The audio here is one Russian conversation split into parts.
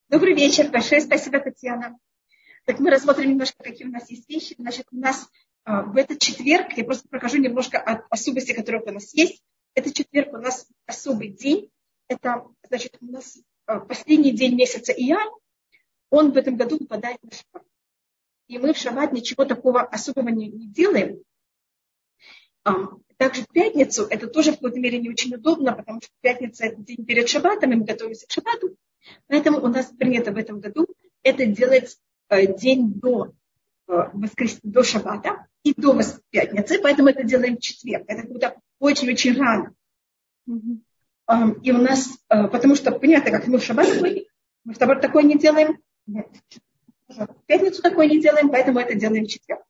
Добрый вечер. Большое спасибо, Татьяна. Так мы рассмотрим немножко, какие у нас есть вещи. Значит, у нас в этот четверг, я просто покажу немножко особенностей, которые у нас есть. Этот четверг у нас особый день. Это, значит, у нас последний день месяца Ияр. Он в этом году выпадает на шаббат. И мы в шаббат ничего такого особого не делаем. Также в пятницу, это тоже в какой-то мере не очень удобно, потому что пятница – это день перед шаббатом, и мы готовимся к шаббату. Поэтому у нас принято в этом году это делать день до шаббата и до пятницы, поэтому это делаем в четверг. Это как будто очень-очень рано. И у нас, потому что, понятно, как мы в шаббат мы в шаббат такое не делаем, в пятницу такое не делаем, поэтому это делаем в четверг.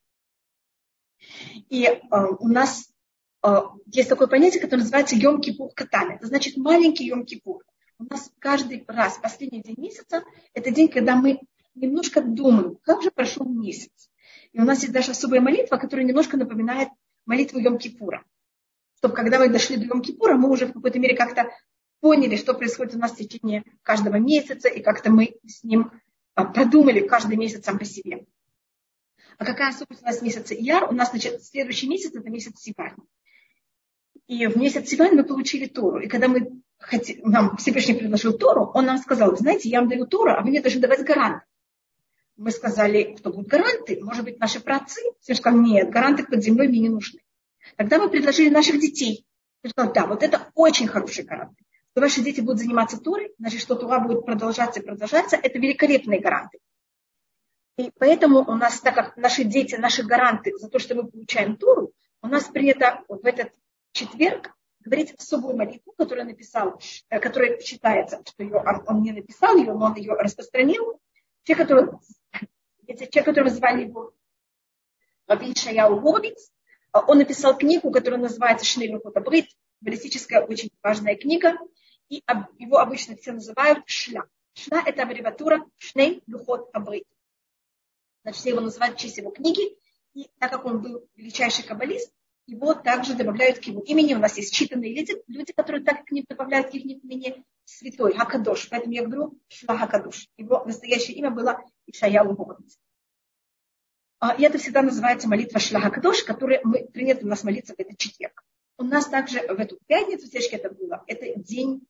И у нас есть такое понятие, которое называется Йом-Кипур Катан. Это значит маленький Йом-Кипур. У нас каждый раз, последний день месяца, это день, когда мы немножко думаем, как же прошел месяц. И у нас есть даже особая молитва, которая немножко напоминает молитву Йом-Кипура. Чтобы когда мы дошли до Йом-Кипура, мы уже в какой-то мере как-то поняли, что происходит у нас в течение каждого месяца, и как-то мы с ним продумали каждый месяц сам по себе. А какая особенность у нас месяца Ияр? У нас, значит, следующий месяц – это месяц Сиван. И в месяц Сиван мы получили Тору. И когда нам Всевышний предложил Тору, он нам сказал: знаете, я вам даю Тору, а вы мне должны давать гаранты. Мы сказали, что будут гаранты, может быть, наши праотцы. Всевышний сказал: нет, гаранты под землей мне не нужны. Тогда мы предложили наших детей. Я сказала: да, вот это очень хорошие гаранты. Что ваши дети будут заниматься Торой, значит, что Тора будет продолжаться и продолжаться, это великолепные гаранты. И поэтому у нас, так как наши дети, наши гаранты за то, что мы получаем Тору, у нас принято в этот четверг говорить особую молитву, которую написал, которая считается, что он не написал ее, но он ее распространил. Человек, который звали его Раби Ишаяу Горовиц, он написал книгу, которая называется «Шней Люхот Абрит», баллистическая, очень важная книга, и его обычно все называют Шла. Шла – это аббревиатура «Шней Люхот Абрит». Значит, все его называют в честь его книги, и так как он был величайший каббалист, его также добавляют к его имени. У нас есть считанные люди, которые так к ним добавляют к их имени святой, Хакадош. Поэтому я говорю Шла Хакадош. Его настоящее имя было Ишаяу Горовиц. И это всегда называется молитва Шла Хакадош, которая принято у нас молиться в этот четверг. У нас также в эту пятницу, в это было, это день,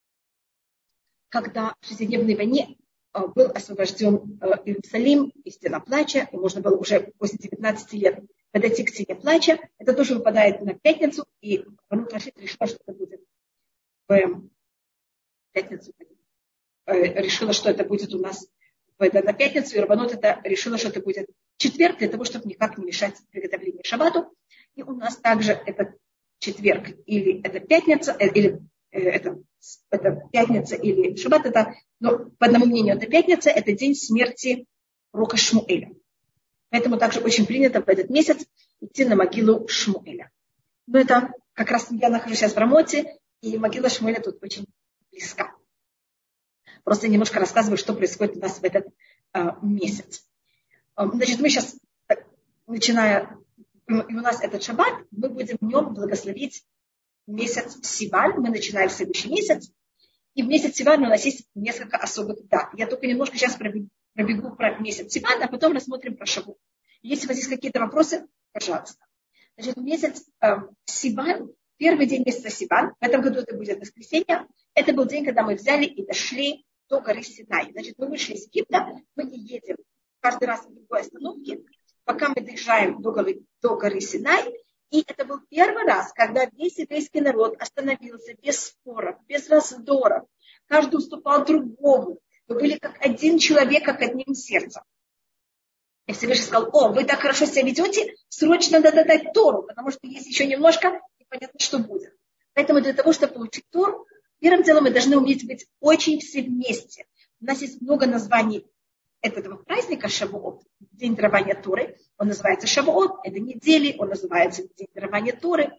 когда в шестидневной войне был освобожден Иерусалим и стена плача, и можно было уже после 19 лет подойти к стене плача. Это тоже выпадает на пятницу, и Рабанут Рашит решила, что это будет в пятницу. Решила, что это будет у нас на пятницу, и Рабанут решила, что это будет в четверг, для того, чтобы никак не мешать приготовлению к шаббату. И у нас также это четверг или это пятница, или это пятница или шаббат, но по одному мнению это пятница, это день смерти пророка Шмуэля. Поэтому также очень принято в этот месяц идти на могилу Шмуэля. Но это как раз я нахожусь сейчас в Рамоте, и могила Шмуэля тут очень близка. Просто немножко рассказываю, что происходит у нас в этот месяц. Значит, мы сейчас, начиная, и у нас этот шаббат, мы будем в нем благословить месяц Сиван. Мы начинаем следующий месяц. И в месяц Сиван у нас есть несколько особых дат. Я только немножко сейчас пробегу про месяц Сиван, а потом рассмотрим про Шавуот. Если у вас есть какие-то вопросы, пожалуйста. Значит, месяц Сиван, первый день месяца Сиван, в этом году это будет воскресенье, это был день, когда мы взяли и дошли до горы Синай. Значит, мы вышли из Египта, мы не едем каждый раз в другой остановке, пока мы доезжаем до горы Синай. И это был первый раз, когда весь еврейский народ остановился без споров, без раздоров. Каждый уступал другому. Мы были как один человек, как одним сердцем. И Всевышний сказал: о, вы так хорошо себя ведете, срочно надо дать Тору, потому что есть еще немножко, непонятно, что будет. Поэтому для того, чтобы получить Тору, первым делом мы должны уметь быть очень все вместе. У нас есть много названий этого праздника Шавуот, день дарования Торы. Он называется Шавуот, это недели, он называется день дарования Торы.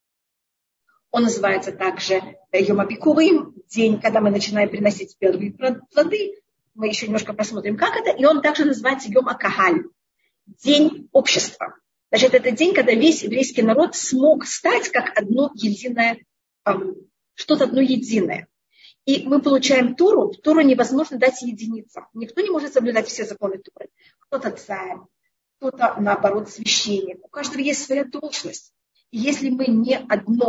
Он называется также Йом Абикурим, день, когда мы начинаем приносить первые плоды. Мы еще немножко посмотрим, как это. И он также называется Йом Акахаль, день общества. Значит, это день, когда весь еврейский народ смог стать как одно единое, что-то одно единое. И мы получаем Тору. Тору невозможно дать единицам. Никто не может соблюдать все законы Торы. Кто-то царь, кто-то, наоборот, священник. У каждого есть своя должность. И если мы не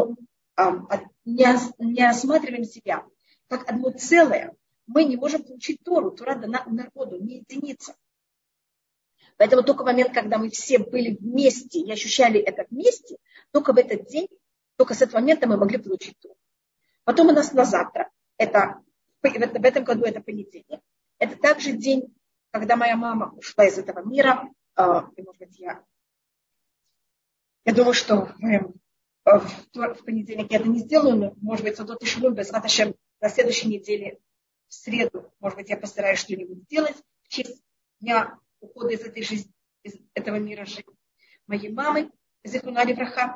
осматриваем себя как одно целое, мы не можем получить Тору. Тора дана народу, не единица. Поэтому только в момент, когда мы все были вместе и ощущали это вместе, только в этот день, только с этого момента мы могли получить Тору. Потом у нас на завтра, в этом году это понедельник, это также день, когда моя мама ушла из этого мира. И, может быть, я думаю, что в понедельник я это не сделаю, но, может быть, до Тишру, на следующей неделе, в среду, может быть, я постараюсь что-нибудь сделать в честь дня ухода из этой жизни, из этого мира жизни моей мамы, Зихруна Левраха.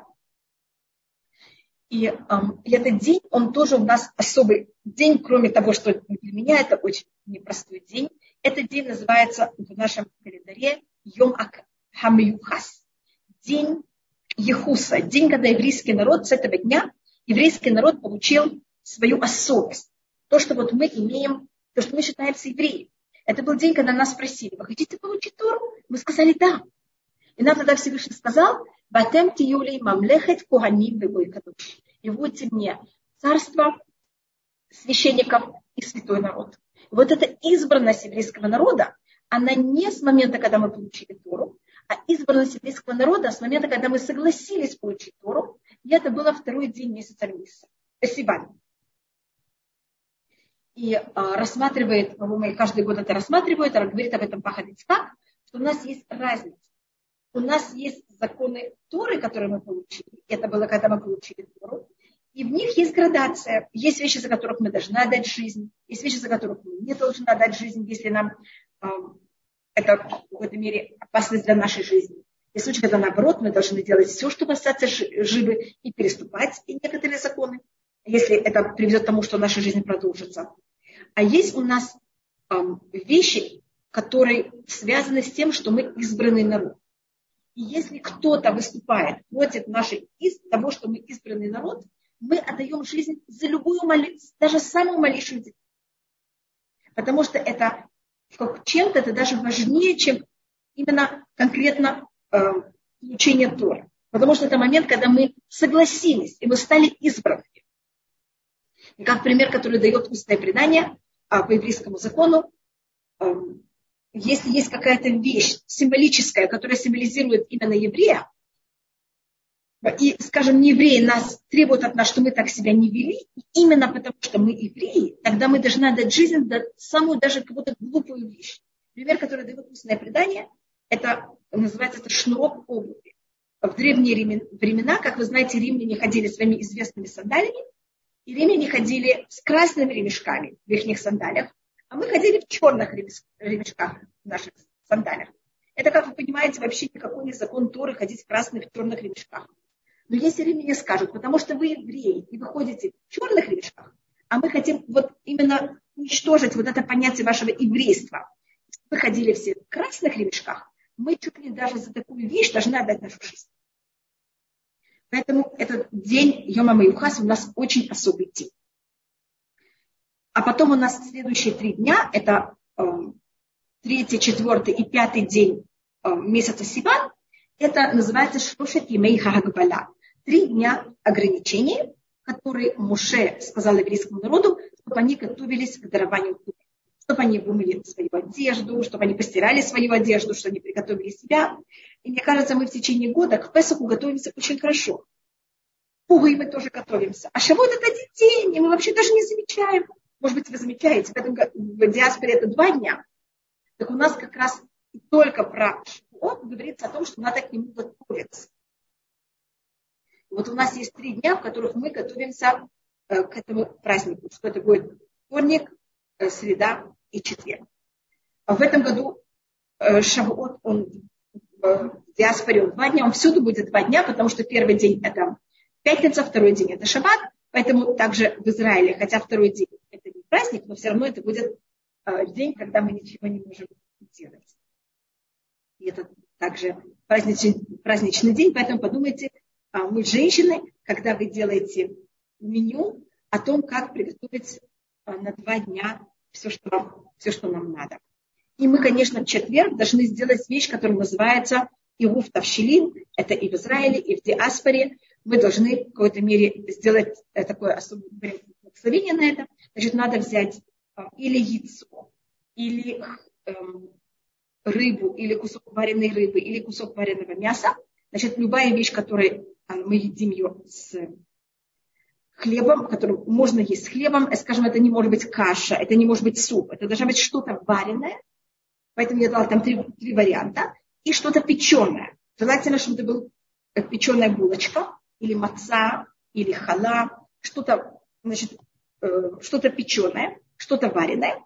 И этот день, он тоже у нас особый день, кроме того, что для меня это очень непростой день. Этот день называется в нашем календаре Йом Хамиюхас, день Ехуса, день, когда еврейский народ с этого дня, еврейский народ получил свою особость. То, что вот мы имеем, то, что мы считаемся евреями. Это был день, когда нас спросили: вы хотите получить Тору? Мы сказали да. И нам тогда Всевышний сказал: «Батем тиюли мамлехет куганим вегой кадуш». И будьте мне царство священников и святой народ. И вот эта избранность еврейского народа, она не с момента, когда мы получили Тору, а избранность еврейского народа с момента, когда мы согласились получить Тору. И это было второй день месяца Нисан. Спасибо. И рассматривает, по-моему, каждый год это рассматривает, говорит об этом Пахад Ицхак, что у нас есть разница. У нас есть законы Торы, которые мы получили. Это было, когда мы получили Тору. И в них есть градация. Есть вещи, за которых мы должны отдать жизнь. Есть вещи, за которых мы не должны отдать жизнь, если нам это в какой-то мере опасность для нашей жизни. Есть случаи, когда наоборот мы должны делать все, чтобы остаться живы и переступать некоторые законы, если это приведет к тому, что наша жизнь продолжится. А есть у нас вещи, которые связаны с тем, что мы избранный народ. И если кто-то выступает против того, что мы избранный народ, мы отдаем жизнь за любую молитву, даже самую малейшую деталь. Потому что это чем-то это даже важнее, чем именно конкретно получение Торы. Потому что это момент, когда мы согласились, и мы стали избранными. И как пример, который дает устное предание по еврейскому закону, если есть какая-то вещь символическая, которая символизирует именно еврея, и, скажем, не евреи нас требуют от нас, что мы так себя не вели, и именно потому, что мы евреи, тогда мы должны отдать жизнь за самую даже какую-то глупую вещь. Пример, который дает устное предание, это называется шнурок обуви. В древние времена, как вы знаете, римляне ходили своими известными сандалиями, и римляне ходили с красными ремешками в их сандалиях, а мы ходили в черных ремешках в наших сандалиях. Это, как вы понимаете, вообще никакой не закон Торы ходить в красных и черных ремешках. Но если римляне скажут, потому что вы евреи, и вы ходите в черных ремешках, а мы хотим вот именно уничтожить вот это понятие вашего еврейства. Вы ходили все в красных ремешках, мы чуть ли даже за такую вещь должны отдать нашу жизнь. Поэтому этот день Йом ха-Миюхас у нас очень особый день. А потом у нас следующие 3 дня, это 3-й, 4-й и 5-й день месяца Сиван, это называется Шлошет Йемей ха-Агбала. 3 дня ограничений, которые Моше сказал еврейскому народу, чтобы они готовились к дарованию Торы. Чтобы они вымыли свою одежду, чтобы они постирали свою одежду, чтобы они приготовили себя. И мне кажется, мы в течение года к Песаху готовимся очень хорошо. Пугой мы тоже готовимся. А Шавуот это один день, и мы вообще даже не замечаем. Может быть, вы замечаете, в диаспоре это 2 дня. Так у нас как раз только про Шавуот говорится о том, что надо к нему готовиться. Вот у нас есть 3 дня, в которых мы готовимся к этому празднику. Что это будет вторник, среда и четверг. В этом году Шавуот, он в диаспоре он 2 дня, он всюду будет 2 дня, потому что первый день это пятница, второй день это шаббат, поэтому также в Израиле, хотя второй день это не праздник, но все равно это будет день, когда мы ничего не можем делать. И это также праздничный день, поэтому подумайте, мы женщины, когда вы делаете меню о том, как приготовить на 2 дня все, что нам надо. И мы, конечно, в четверг должны сделать вещь, которая называется Ирув Тавшилин. Это и в Израиле, и в диаспоре. Мы должны в какой-то мере сделать такое особое благословение на это. Значит, надо взять или яйцо, или рыбу, или кусок вареной рыбы, или кусок вареного мяса. Значит, любая вещь, которую мы едим ее с хлебом, которую можно есть с хлебом, скажем, это не может быть каша, это не может быть суп, это должно быть что-то вареное. Поэтому я дала там три варианта. И что-то печеное. Желательно, чтобы это была печеная булочка, или маца, или хала, что-то печеное, что-то вареное.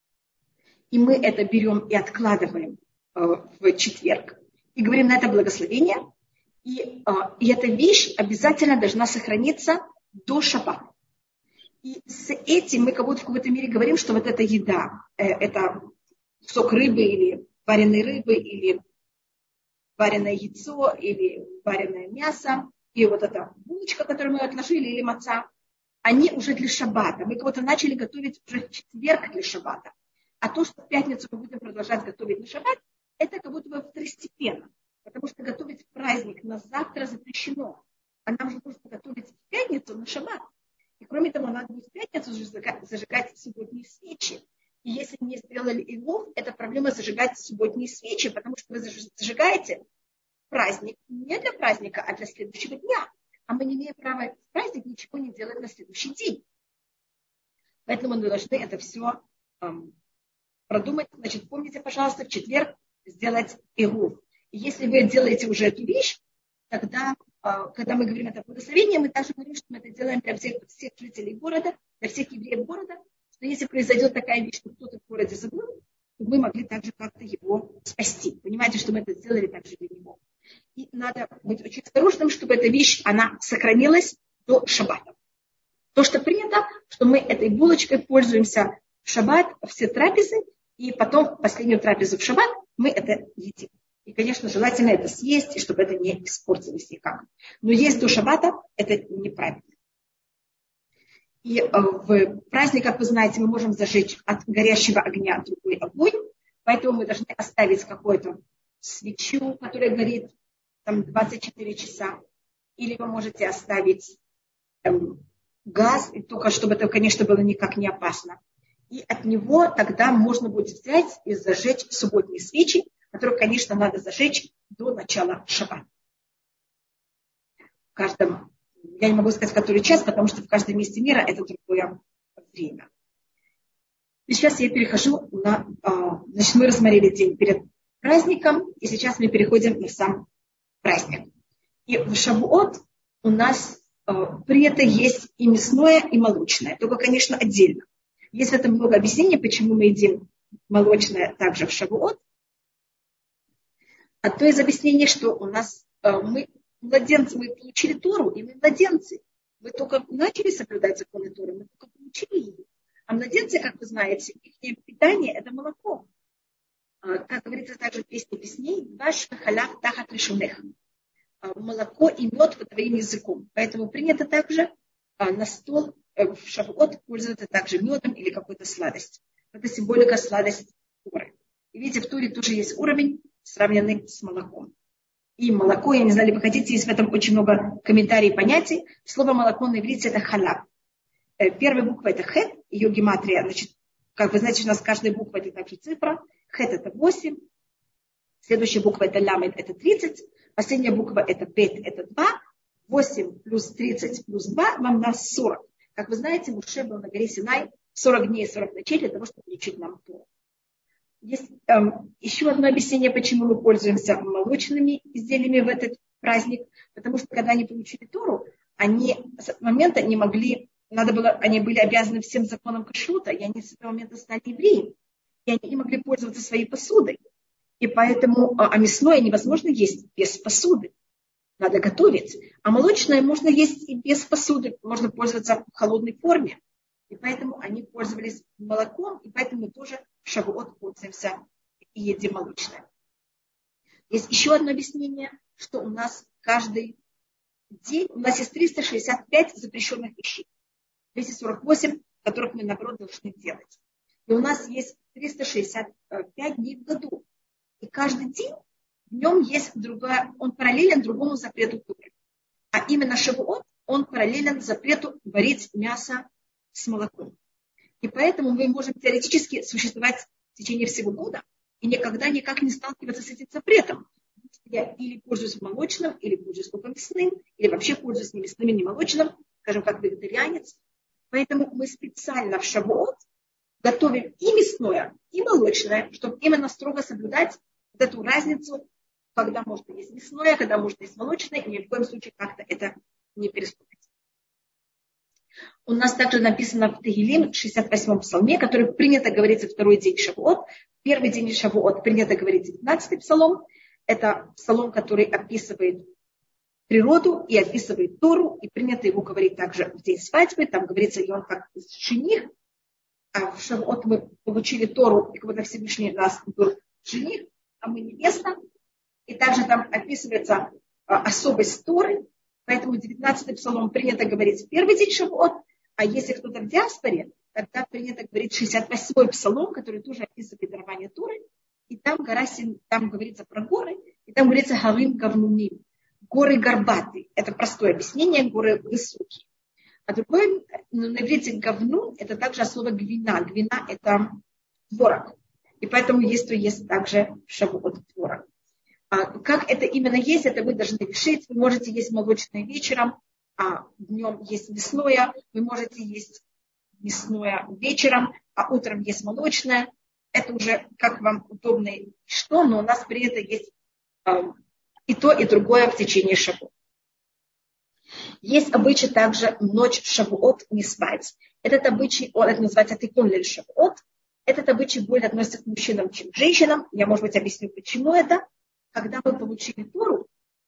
И мы это берем и откладываем в четверг. И говорим на это благословение. И эта вещь обязательно должна сохраниться до шаббата. И с этим мы как будто в какой-то мере говорим, что вот эта еда, это кусок рыбы или вареной рыбы, или вареное яйцо, или вареное мясо, и вот эта булочка, которую мы отложили, или маца, они уже для шаббата. Мы как будто начали готовить уже в четверг для шаббата. А то, что в пятницу мы будем продолжать готовить на шаббат, это как будто бы второстепенно. Потому что готовить праздник на завтра запрещено. А нам же нужно готовить в пятницу на шаббат. И кроме того, надо будет в пятницу зажигать субботние свечи. И если не сделали Илов, это проблема зажигать субботние свечи, потому что вы зажигаете праздник не для праздника, а для следующего дня. А мы не имеем права в праздник ничего не делать на следующий день. Поэтому мы должны это все продумать. Значит, помните, пожалуйста, в четверг сделать Илов. И если вы делаете уже эту вещь, тогда, когда мы говорим это благословение, мы также говорим, что мы это делаем для всех жителей города, для всех евреев города, что если произойдет такая вещь, что кто-то в городе забыл, то мы могли также как-то его спасти. Понимаете, что мы это сделали также для него. И надо быть очень осторожным, чтобы эта вещь, она сохранилась до шаббата. То, что принято, что мы этой булочкой пользуемся в шаббат, все трапезы, и потом последнюю трапезу в шаббат мы это едим. И, конечно, желательно это съесть, и чтобы это не испортилось никак. Но есть до шаббата, это неправильно. И в праздник, как вы знаете, мы можем зажечь от горящего огня другой огонь, поэтому мы должны оставить какую-то свечу, которая горит там 24 часа. Или вы можете оставить газ, и только чтобы это, конечно, было никак не опасно. И от него тогда можно будет взять и зажечь субботние свечи, которые, конечно, надо зажечь до начала шаббата. Я не могу сказать, в который час, потому что в каждом месте мира это другое время. И сейчас я перехожу значит, мы рассмотрели день перед праздником, и сейчас мы переходим на сам праздник. И в Шавуот у нас принято есть и мясное, и молочное, только, конечно, отдельно. Есть в этом много объяснений, почему мы едим молочное также в Шавуот. Одно из объяснений, что у нас мы младенцы, мы получили Тору, и мы младенцы. Мы только начали соблюдать законы Торы, мы только получили ее. А младенцы, как вы знаете, их питание – это молоко. Как говорится также в песне песней, «Ваш халав тахат лишунех». Молоко и мед по твоим языком. Поэтому принято также на стол в Шавуот пользоваться также медом или какой-то сладостью. Это символика сладости Торы. И видите, в Торе тоже есть уровень, сравненный с молоком. И молоко, я не знаю, ли вы хотите, есть в этом очень много комментариев и понятий. Слово молоко на иврите это халаб. Первая буква это хет, ее гематрия, значит, как вы знаете, у нас каждая буква это также цифра. Хет это 8, следующая буква это ламет, это 30, последняя буква это бет, это 2, 8 плюс 30 плюс 2 вам даст 40. Как вы знаете, Моше был на горе Синай 40 дней и 40 ночей для того, чтобы учить нам Тору. Есть еще одно объяснение, почему мы пользуемся молочными изделиями в этот праздник. Потому что, когда они получили Тору, они с этого момента не могли, они были обязаны всем законам кашрута, и они с этого момента стали евреями. И они не могли пользоваться своей посудой. И поэтому мясное невозможно есть без посуды. Надо готовить. А молочное можно есть и без посуды. Можно пользоваться в холодной форме. И поэтому они пользовались молоком, и поэтому мы тоже в Шавуот пользуемся и едим молочное. Есть еще одно объяснение, что у нас каждый день, у нас есть 365 запрещенных вещей. 248 которых мы, наоборот, должны делать. И у нас есть 365 дней в году. И каждый день в нем есть другая, он параллелен другому запрету Торы. А именно Шавуот, он параллелен запрету варить мясо с молоком. И поэтому мы можем теоретически существовать в течение всего года и никогда никак не сталкиваться с этим запретом. Я или пользуюсь молочным, или пользуюсь только мясным, или вообще пользуюсь не мясным и не молочным, скажем, как вегетарианец. Поэтому мы специально в Шавуот готовим и мясное, и молочное, чтобы именно строго соблюдать вот эту разницу, когда можно есть мясное, когда можно есть молочное, и ни в коем случае как-то это не переступать. У нас также написано в Тегилим, 68-м псалме, который принято говорить второй день Шавуот. Первый день Шавуот принято говорить 19-й псалом. Это псалом, который описывает природу и описывает Тору. И принято его говорить также в день свадьбы. Там говорится, и он как жених. А в Шавуот мы получили Тору, и когда Всевышний нас был жених, а мы невеста. И также там описывается особость Торы. Поэтому 19-й псалом принято говорить в первый день Шавуот. А если кто-то в диаспоре, тогда принято говорить 68-й псалом, который тоже описывает дарование Торы. И там говорится про горы, и там говорится Харим Гавнуним. Горы горбатые. Это простое объяснение, горы высокие. А другое, на иврите Гавнун, это также слово гвина. Гвина это творог. И поэтому есть также Шавуот творог. Как это именно есть, это вы должны решить. Вы можете есть молочное вечером, а днем есть мясное. Вы можете есть мясное вечером, а утром есть молочное. Это уже как вам удобно и что, но у нас при этом есть и то, и другое в течение Шавуот. Есть обычай также ночь Шавуот не спать. Этот обычай, это называется тикун лель Шавуот. Этот обычай более относится к мужчинам, чем к женщинам. Я, может быть, объясню, почему это. Когда мы получили Тору,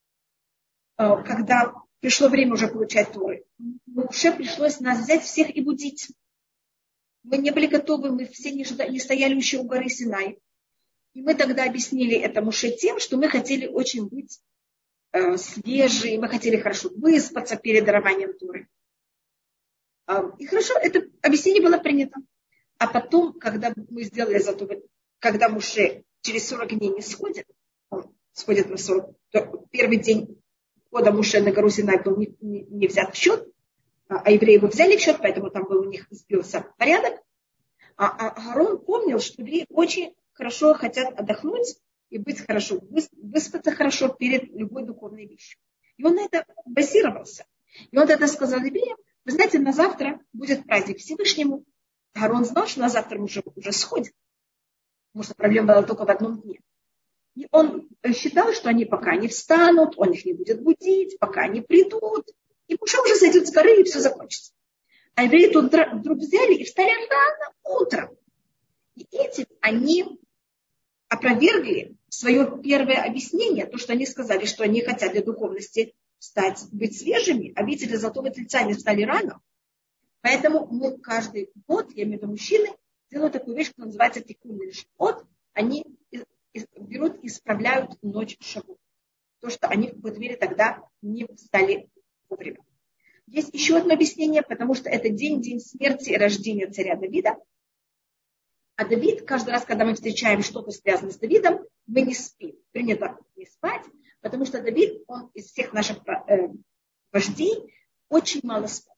когда пришло время уже получать Торы, уже пришлось нас взять всех и будить. Мы не были готовы, мы все не стояли еще у горы Синай. И мы тогда объяснили это Моше тем, что мы хотели очень быть свежие, мы хотели хорошо выспаться перед дарованием Торы. И хорошо, это объяснение было принято. А потом, когда мы сделали зато, когда Моше через 40 дней не сходит, он сходит на 40, то первый день входа Моше на гору Синай был не взят в счет, а евреи его взяли в счет, поэтому там был у них сбился порядок. А Аарон помнил, что евреи очень хорошо хотят отдохнуть и быть хорошо, выспаться хорошо перед любой духовной вещью. И он на это базировался. И он тогда сказал евреям, вы знаете, на завтра будет праздник Всевышнему. Аарон знал, что на завтра уже сходит. Потому что проблема была только в одном дне. И он считал, что они пока не встанут, он их не будет будить, пока они придут. И Моше уже сойдет с горы, и все закончится. А евреи тут вдруг взяли и встали рано утром. И этим они опровергли свое первое объяснение, то, что они сказали, что они хотят для духовности встать, быть свежими, а видели золотого тельца, они встали рано. Поэтому мы каждый год, я имею в виду мужчины, делают такую вещь, которая называется тикун лель Шавуот. Они берут и исправляют ночь Шавуот. То, что они в какой-то мере тогда не встали вовремя. Есть еще одно объяснение, потому что это день смерти и рождения царя Давида. А Давид, каждый раз, когда мы встречаем что-то связанное с Давидом, мы не спим. Принято не спать, потому что Давид, он из всех наших вождей очень мало спал.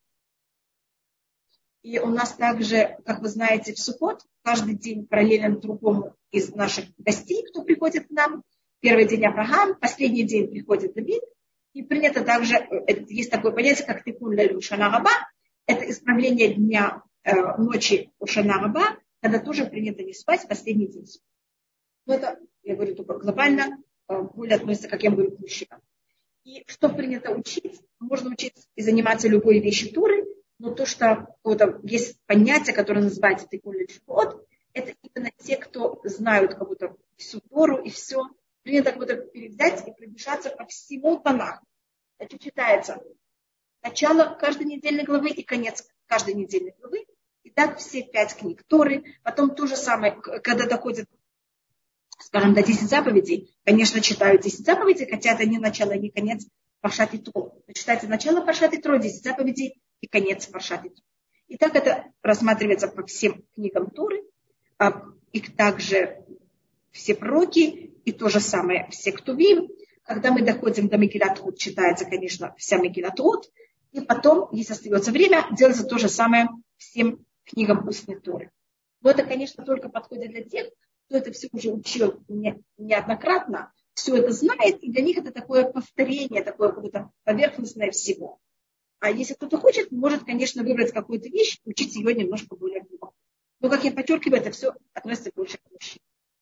И у нас также, как вы знаете, в Суккот каждый день параллелен другому из наших гостей, кто приходит к нам. Первый день Авраам, последний день приходит Давид. И принято также, есть такое понятие, как тикун лель Шана Раба. Это исправление дня, ночи Шана Раба, когда тоже принято не спать последний день. Но это, я говорю, только глобально, более относится, как я говорю, к мужчинам. И что принято учить? Можно учить и заниматься любой вещью Торы, но то, что есть понятие, которое называется тикун лель Шавуот, это именно те, кто знают как будто всю Тору и все, принято как будто перевзять и пробежаться по всему Танаху. Это читается начало каждой недельной главы и конец каждой недельной главы. И так все 5 книг Торы. Потом то же самое, когда доходит, скажем, до 10 заповедей, конечно, читают 10 заповедей, хотя это не начало, не конец Паршат Итро. Читайте начало Паршат Итро, 10 заповедей и конец Паршат Итро. И так это рассматривается по всем книгам Торы, и также все пророки, и то же самое все Ктувим. Когда мы доходим до Мегилат Рут, читается, конечно, вся Мегилат Рут, и потом, если остается время, делается то же самое всем книгам устной Торы. Но это, конечно, только подходит для тех, кто это все уже учил неоднократно, все это знает, и для них это такое повторение, такое какое-то поверхностное всего. А если кто-то хочет, может, конечно, выбрать какую-то вещь, учить ее немножко более глубоко. Но, как я подчеркиваю, это все относится больше к мужчинам.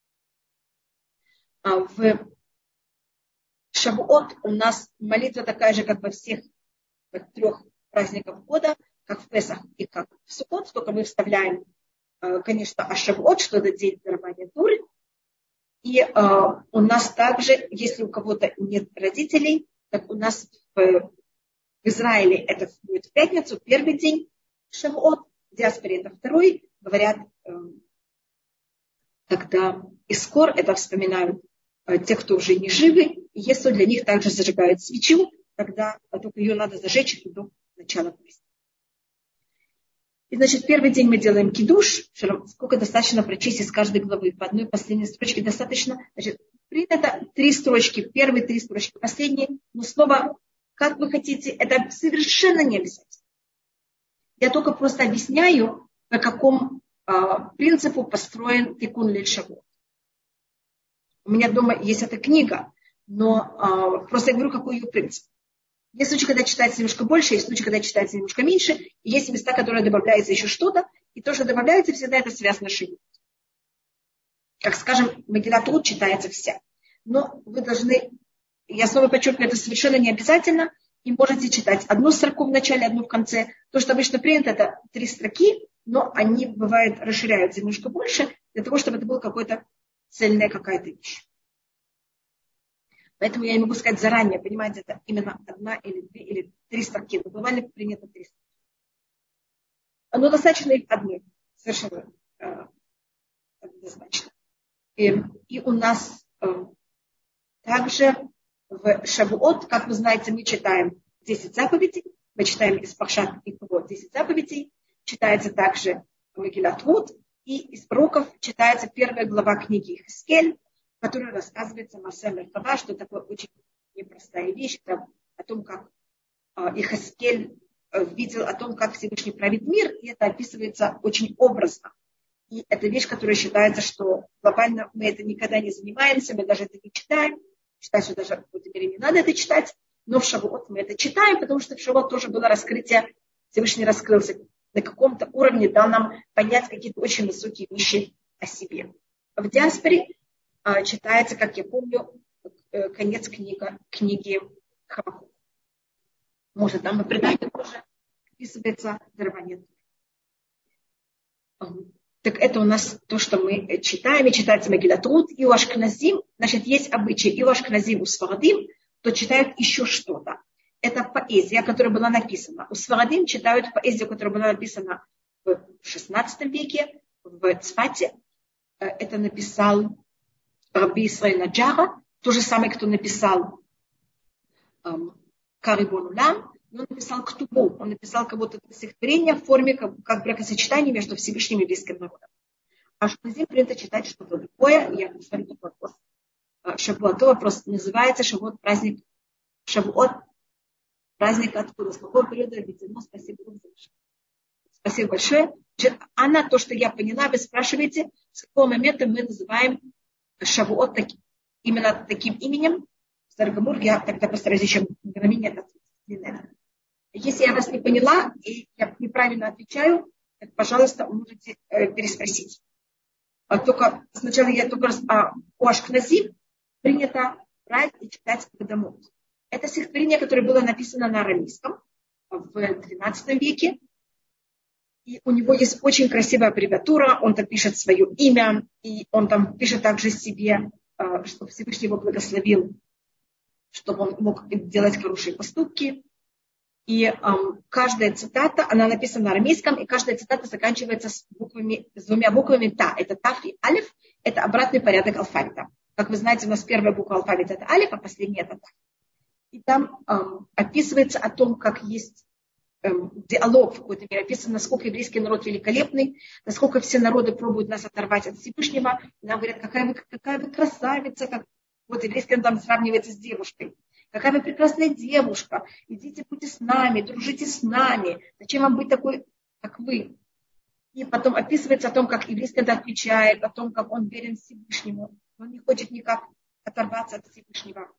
В Шавуот у нас молитва такая же, как во всех 3 праздниках года, как в Песах и как в Суккот, только мы вставляем, конечно, Шавуот, что это день дарования Торы. И у нас также, если у кого-то нет родителей, так у нас в Израиле это будет в пятницу, первый день Шавуот, в диаспоре это второй. Говорят, когда Искор, это вспоминают те, кто уже не живы, и если для них также зажигают свечу, тогда только ее надо зажечь до начала праздника. И, значит, первый день мы делаем кидуш, сколько достаточно прочесть из каждой главы, по одной последней строчке достаточно. Значит, принято 3 строчки, первые 3 строчки, последние, но снова, как вы хотите, это совершенно не обязательно. Я только просто объясняю, по какому принципу построен Тикун Лейль Шавуот. У меня дома есть эта книга, но просто я говорю, какой ее принцип. Есть случаи, когда читается немножко больше, есть случаи, когда читается немножко меньше, и есть места, которые добавляется еще что-то, и то, что добавляется, всегда это связано с Шавуот. Как, скажем, Мегилат Рут читается вся. Но вы должны, я снова подчеркиваю, это совершенно не обязательно, и можете читать одну строку в начале, одну в конце. То, что обычно принято, это 3 строки, но они, бывает, расширяются немножко больше, для того, чтобы это была какая-то цельная какая-то вещь. Поэтому я не могу сказать заранее, понимаете, это именно 1 или 2 или 3 строки. Но глобально принято 3 строки. Но достаточно их одной. Совершенно однозначно. И у нас также в Шавуот, как вы знаете, мы читаем 10 заповедей. Мы читаем из Паршат и Квот 10 заповедей. Читается также Мегилат Рут. И из пророков читается 1 глава книги Йехескель, в которой рассказывается Маасе Меркава, что такое очень непростая вещь. Это о том, как Йехескель видел, о том, как Всевышний правит мир, и это описывается очень образно. И это вещь, которая считается, что глобально мы это никогда не занимаемся, мы даже это не читаем. Считаю, что даже в какой-то мере не надо это читать, но в Шавуот мы это читаем, потому что в Шавуот тоже было раскрытие, Всевышний раскрылся на каком-то уровне, дал нам понять какие-то очень высокие вещи о себе. В диаспоре читается, как я помню, конец книги Хабакук. Может, там и предание тоже описывается дарование. Так это у нас то, что мы читаем, и читается Мегилат Рут, и у Ашкеназим, значит, есть обычай, и у Ашкеназим, у Сфарадим, то читают еще что-то. Это поэзия, которая была написана. У Сфарадим читают поэзию, которая была написана в XVI веке, в Цфате. Это написал Раби Исраэль Наджара, то же самое, кто написал Карибон Улам, но он написал Ктубу, он написал кого-то стихотворение в форме как бракосочетание между Всевышним и еврейским народом. А Ашкеназим принято читать что-то другое. Я смотрю такой вопрос. Шавуот, вопрос называется Шавуот, праздник Шавуот, праздник откуда? С какого периода введено? Спасибо большое. Спасибо большое. Анна, то, что я поняла, вы спрашиваете, с какого момента мы называем Шавуот именно таким именем. Старгамур, я тогда постараюсь еще мгновение ответить. Если я вас не поняла, и я неправильно отвечаю, так, пожалуйста, можете переспросить. Только сначала я только раз... у Ашкеназим принято брать и читать Кадамот. Это стихотворение, которое было написано на арамейском в XII веке. И у него есть очень красивая аббревиатура. Он там пишет свое имя. И он там пишет также себе, чтобы Всевышний его благословил, чтобы он мог делать хорошие поступки. И каждая цитата, она написана на арамейском, и каждая цитата заканчивается с 2 буквами Та. Это Таф и Алиф. Это обратный порядок алфавита. Как вы знаете, у нас первая буква алфавита это Алиф, а последняя это Та. И там описывается о том, как есть диалог в какой-то мере, описано, насколько еврейский народ великолепный, насколько все народы пробуют нас оторвать от Всевышнего. Нам говорят, какая вы красавица, как вот еврейский народ там сравнивается с девушкой. Какая вы прекрасная девушка, идите, будьте с нами, дружите с нами. Зачем вам быть такой, как вы? И потом описывается о том, как еврейский народ отвечает, о том, как он верен Всевышнему. Он не хочет никак оторваться от Всевышнего.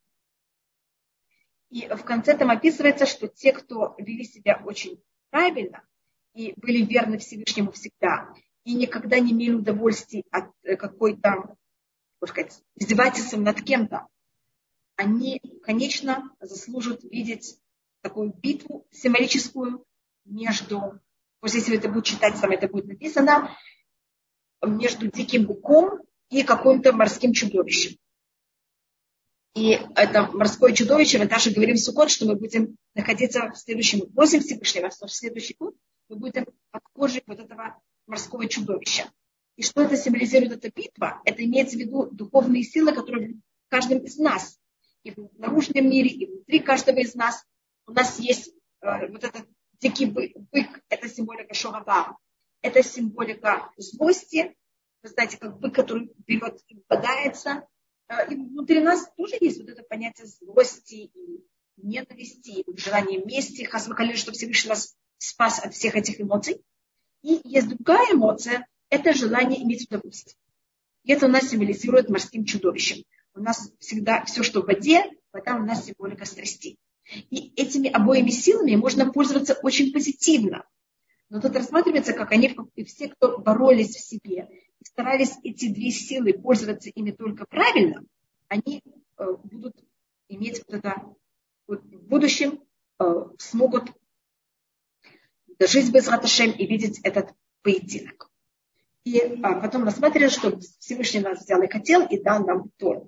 И в конце там описывается, что те, кто вели себя очень правильно и были верны Всевышнему всегда, и никогда не имели удовольствия от какой-то, можно сказать, издевательства над кем-то, они, конечно, заслужат видеть такую битву символическую между, вот если это будет читать, там это будет написано, между диким быком и каким-то морским чудовищем. И это морское чудовище, мы также говорим в Суккот, что мы будем находиться в следующем год, после Всевышнего, в следующий год мы будем под кожей вот этого морского чудовища. И что это символизирует, эта битва? Это имеется в виду духовные силы, которые в каждом из нас, и в наружном мире, и внутри каждого из нас. У нас есть вот этот дикий бык, это символика шовава, это символика злости. Вы знаете, как бык, который берет и нападается. И внутри нас тоже есть вот это понятие злости и ненависти, и желание мести, хасвакалин, чтобы Всевышний нас спас от всех этих эмоций. И есть другая эмоция, это желание иметь удовольствие. И это у нас символизирует морским чудовищем. У нас всегда все, что в воде, вода у нас символика страстей. И этими обоими силами можно пользоваться очень позитивно. Но тут рассматривается, как они, все, кто боролись в себе, и старались эти две силы пользоваться ими только правильно, они будут иметь вот это, вот в будущем смогут жить без Раташем и видеть этот поединок. И потом рассматривали, что Всевышний нас взял и хотел, и дал нам Тору.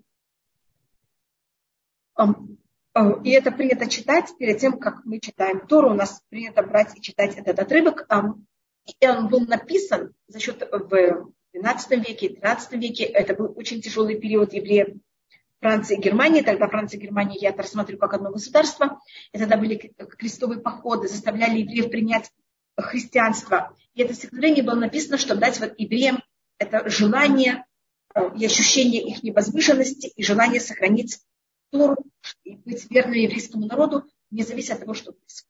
И это принято читать перед тем, как мы читаем Тору. У нас принято брать и читать этот отрывок. И он был написан за счет в XII веке, XIII веке. Это был очень тяжелый период евреев Франции и Германии. Тогда Франция и Германия я это рассматриваю как одно государство. И тогда были крестовые походы, заставляли евреев принять христианство. И это стихотворение было написано, чтобы дать вот евреям это желание и ощущение их возвышенности и желание сохранить Тору и быть верным еврейскому народу, не зависит от того, что происходит.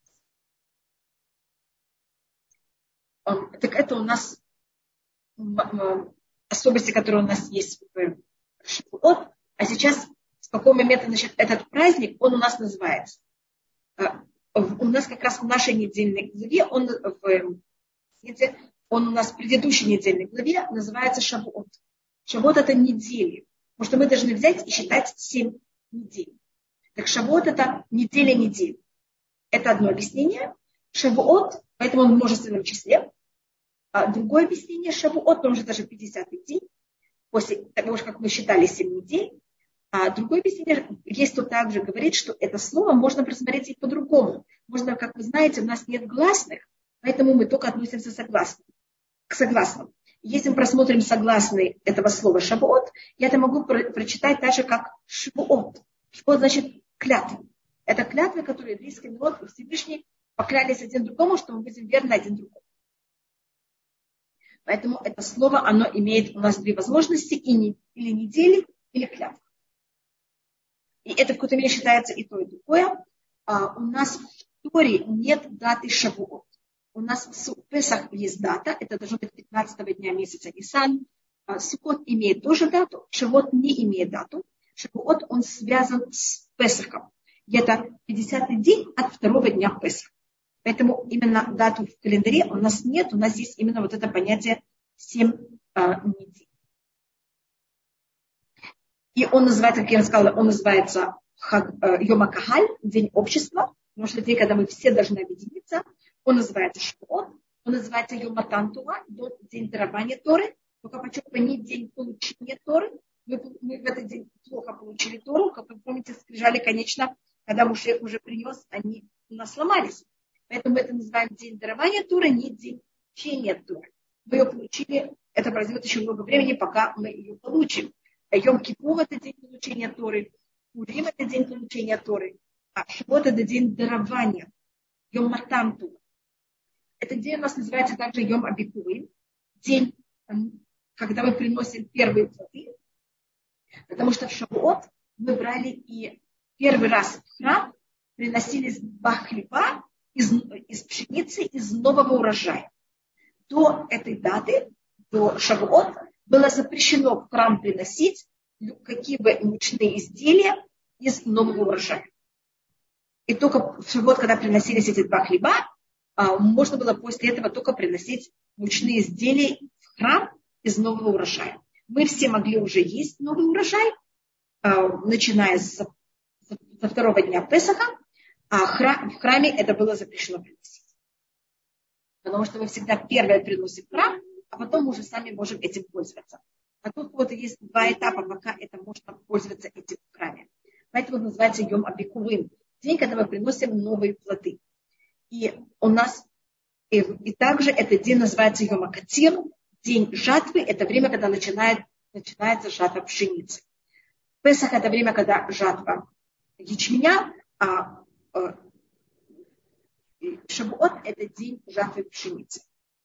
Так это у нас особенности, которые у нас есть в Шавуот. А сейчас, с какого момента, значит, этот праздник, он у нас называется. У нас как раз в нашей недельной главе, он у нас в предыдущей недельной главе называется Шавуот. Шавуот это недели. Потому что мы должны взять и считать 7 недель. Так Шавуот это неделя недели. Это одно объяснение. Шавуот, поэтому он в множественном числе. А другое объяснение Шавуот, потому что даже 50-й день, после того, как мы считали 7 недель. А другое объяснение, есть кто также говорит, что это слово можно просмотреть и по-другому. Можно, как вы знаете, у нас нет гласных, поэтому мы только относимся к согласным. Если мы просмотрим согласные этого слова Шавуот, я это могу прочитать даже как Швуот. Швуот значит клятва. Это клятва, которую еврейский народ и Всевышний поклялись один другому, что мы будем верны один другому. Поэтому это слово, оно имеет у нас две возможности, или недели, или клятва. И это в какой-то мере считается и то, и другое. У нас в Торе нет даты Шавуот. У нас в Песах есть дата, это должно быть 15-го дня месяца Нисан. Суккот имеет тоже дату, Шавуот не имеет дату. Шавуот, он связан с Песахом. И это 50-й день от второго дня Песаха. Поэтому именно дату в календаре у нас нет, у нас есть именно вот это понятие 7 недель. И он называется, как я сказала, он называется Йома Кахаль, день общества, потому что день, когда мы все должны объединиться. Он называется Швуот, он называется Йома Тантуа, день дарования Торы, только подчеркиваю, не день получения Торы. Мы в этот день плохо получили Тору, как вы помните, скрижали, конечно, когда Моше уже принес, они у нас сломались. Поэтому мы это называем день дарования Торы, не день учения Торы. Мы ее получили, это пройдет еще много времени, пока мы ее получим. Йом-Кипур – это день получения Торы, Пурим – это день получения Торы, а Шавуот – это день дарования, Йом-Матан Тура. Этот день у нас называется также Йом Абикурим, день, когда мы приносим первые плоды, потому что в Шавуот мы брали и первый раз в храм приносили 2 хлеба из пшеницы, из нового урожая. До этой даты, до Шавуот, было запрещено в храм приносить какие бы мучные изделия из нового урожая. И только в Шавуот, когда приносились эти 2 хлеба, можно было после этого только приносить мучные изделия в храм из нового урожая. Мы все могли уже есть новый урожай, начиная со 2-го дня Песаха, а в храме это было запрещено приносить. Потому что мы всегда первое приносим в храм, а потом мы уже сами можем этим пользоваться. А тут вот есть 2 этапа, пока это можно пользоваться этим в храме. Поэтому называется Йом Абикурим, день, когда мы приносим новые плоды. И у нас, и также этот день называется Йом Акатир, день жатвы, это время, когда начинается жатва пшеницы. Песах – это время, когда жатва ячменя, а Шавуот – это день жатвы пшеницы.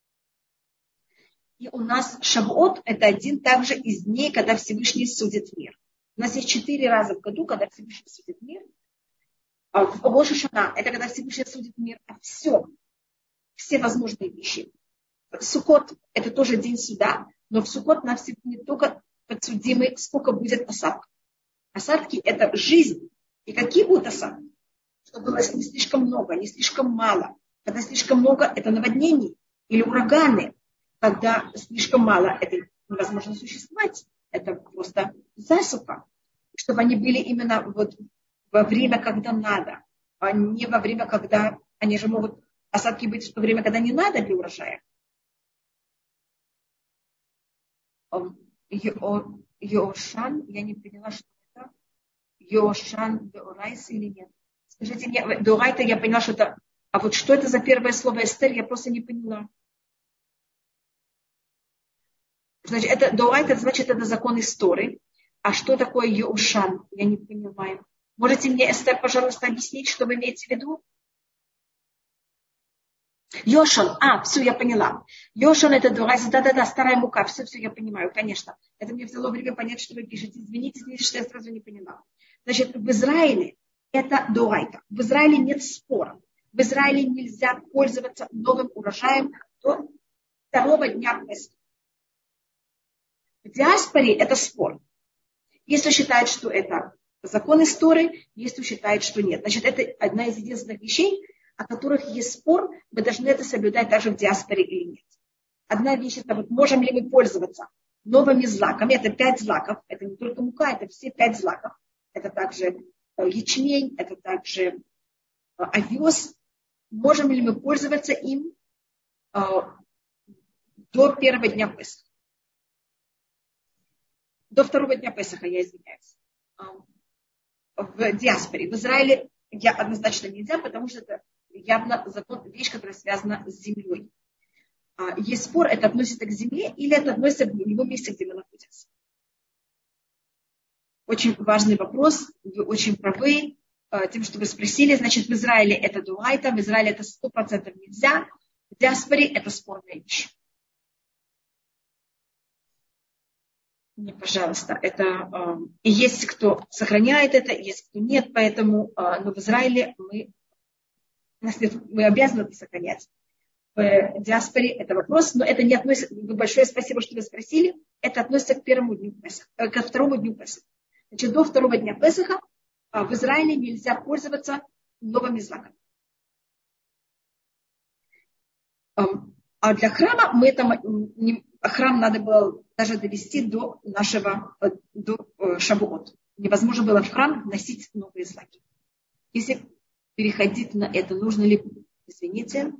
И у нас Шавуот – это один также из дней, когда Всевышний судит мир. У нас есть 4 раза в году, когда Всевышний судит мир. В Рош ха-Шана – это когда Всевышний судит мир о всем, все возможные вещи. Суккот – это тоже день суда, но в Суккот нас не только подсудимы, сколько будет осадков. Осадки – это жизнь. И какие будут осадки? Чтобы было не слишком много, не слишком мало. Когда слишком много – это наводнение или ураганы. Когда слишком мало – это невозможно существовать. Это просто засуха. Чтобы они были именно вот во время, когда надо, а не во время, когда они же могут осадки быть в то время, когда не надо для урожая. Йошан, я не поняла, что это. Йошан Деорайс или нет? Скажите мне, Деорайта я поняла, что это. А вот что это за первое слово Эстер, я просто не поняла. Значит, это Деорайта, значит, это закон истории. А что такое Йошан? Я не понимаю. Можете мне, Эстер, пожалуйста, объяснить, что вы имеете в виду? Йошан, все, я поняла. Йошан это Дурайс, да, старая мука, все, я понимаю, конечно. Это мне взяло время понять, что вы пишете. Извините, что я сразу не поняла. Значит, в Израиле это Дурайта. В Израиле нет спора. В Израиле нельзя пользоваться новым урожаем до 2-го дня Песаха. В диаспоре это спор. Если считают, что это закон истории, если считают, что нет. Значит, это одна из единственных вещей, о которых есть спор, мы должны это соблюдать даже в диаспоре или нет. Одна вещь, это вот можем ли мы пользоваться новыми злаками, это 5 злаков, это не только мука, это все 5 злаков, это также ячмень, это также овес. Можем ли мы пользоваться им до 1-го дня Песаха? До 2-го дня Песаха, я извиняюсь. В диаспоре, в Израиле однозначно нельзя, потому что это явно вещь, которая связана с землей. Есть спор, это относится к земле или это относится к любому месте, где мы находимся. Очень важный вопрос, вы очень правы тем, что вы спросили. Значит, в Израиле это дуайта, в Израиле это 100% нельзя, в диаспоре это спорная вещь. Не, пожалуйста, это есть кто сохраняет это, есть кто нет, поэтому, но в Израиле мы обязаны это сохранять. В диаспоре это вопрос, но это не относится, большое спасибо, что вы спросили, это относится к 1-му дню Песаха, к 2-му дню Песаха. Значит, до 2-го дня Песаха в Израиле нельзя пользоваться новыми злаками. А для храма храм надо было даже довести до Шавуот. Невозможно было в храм вносить новые злаки. Если переходить на это, нужно ли, извините,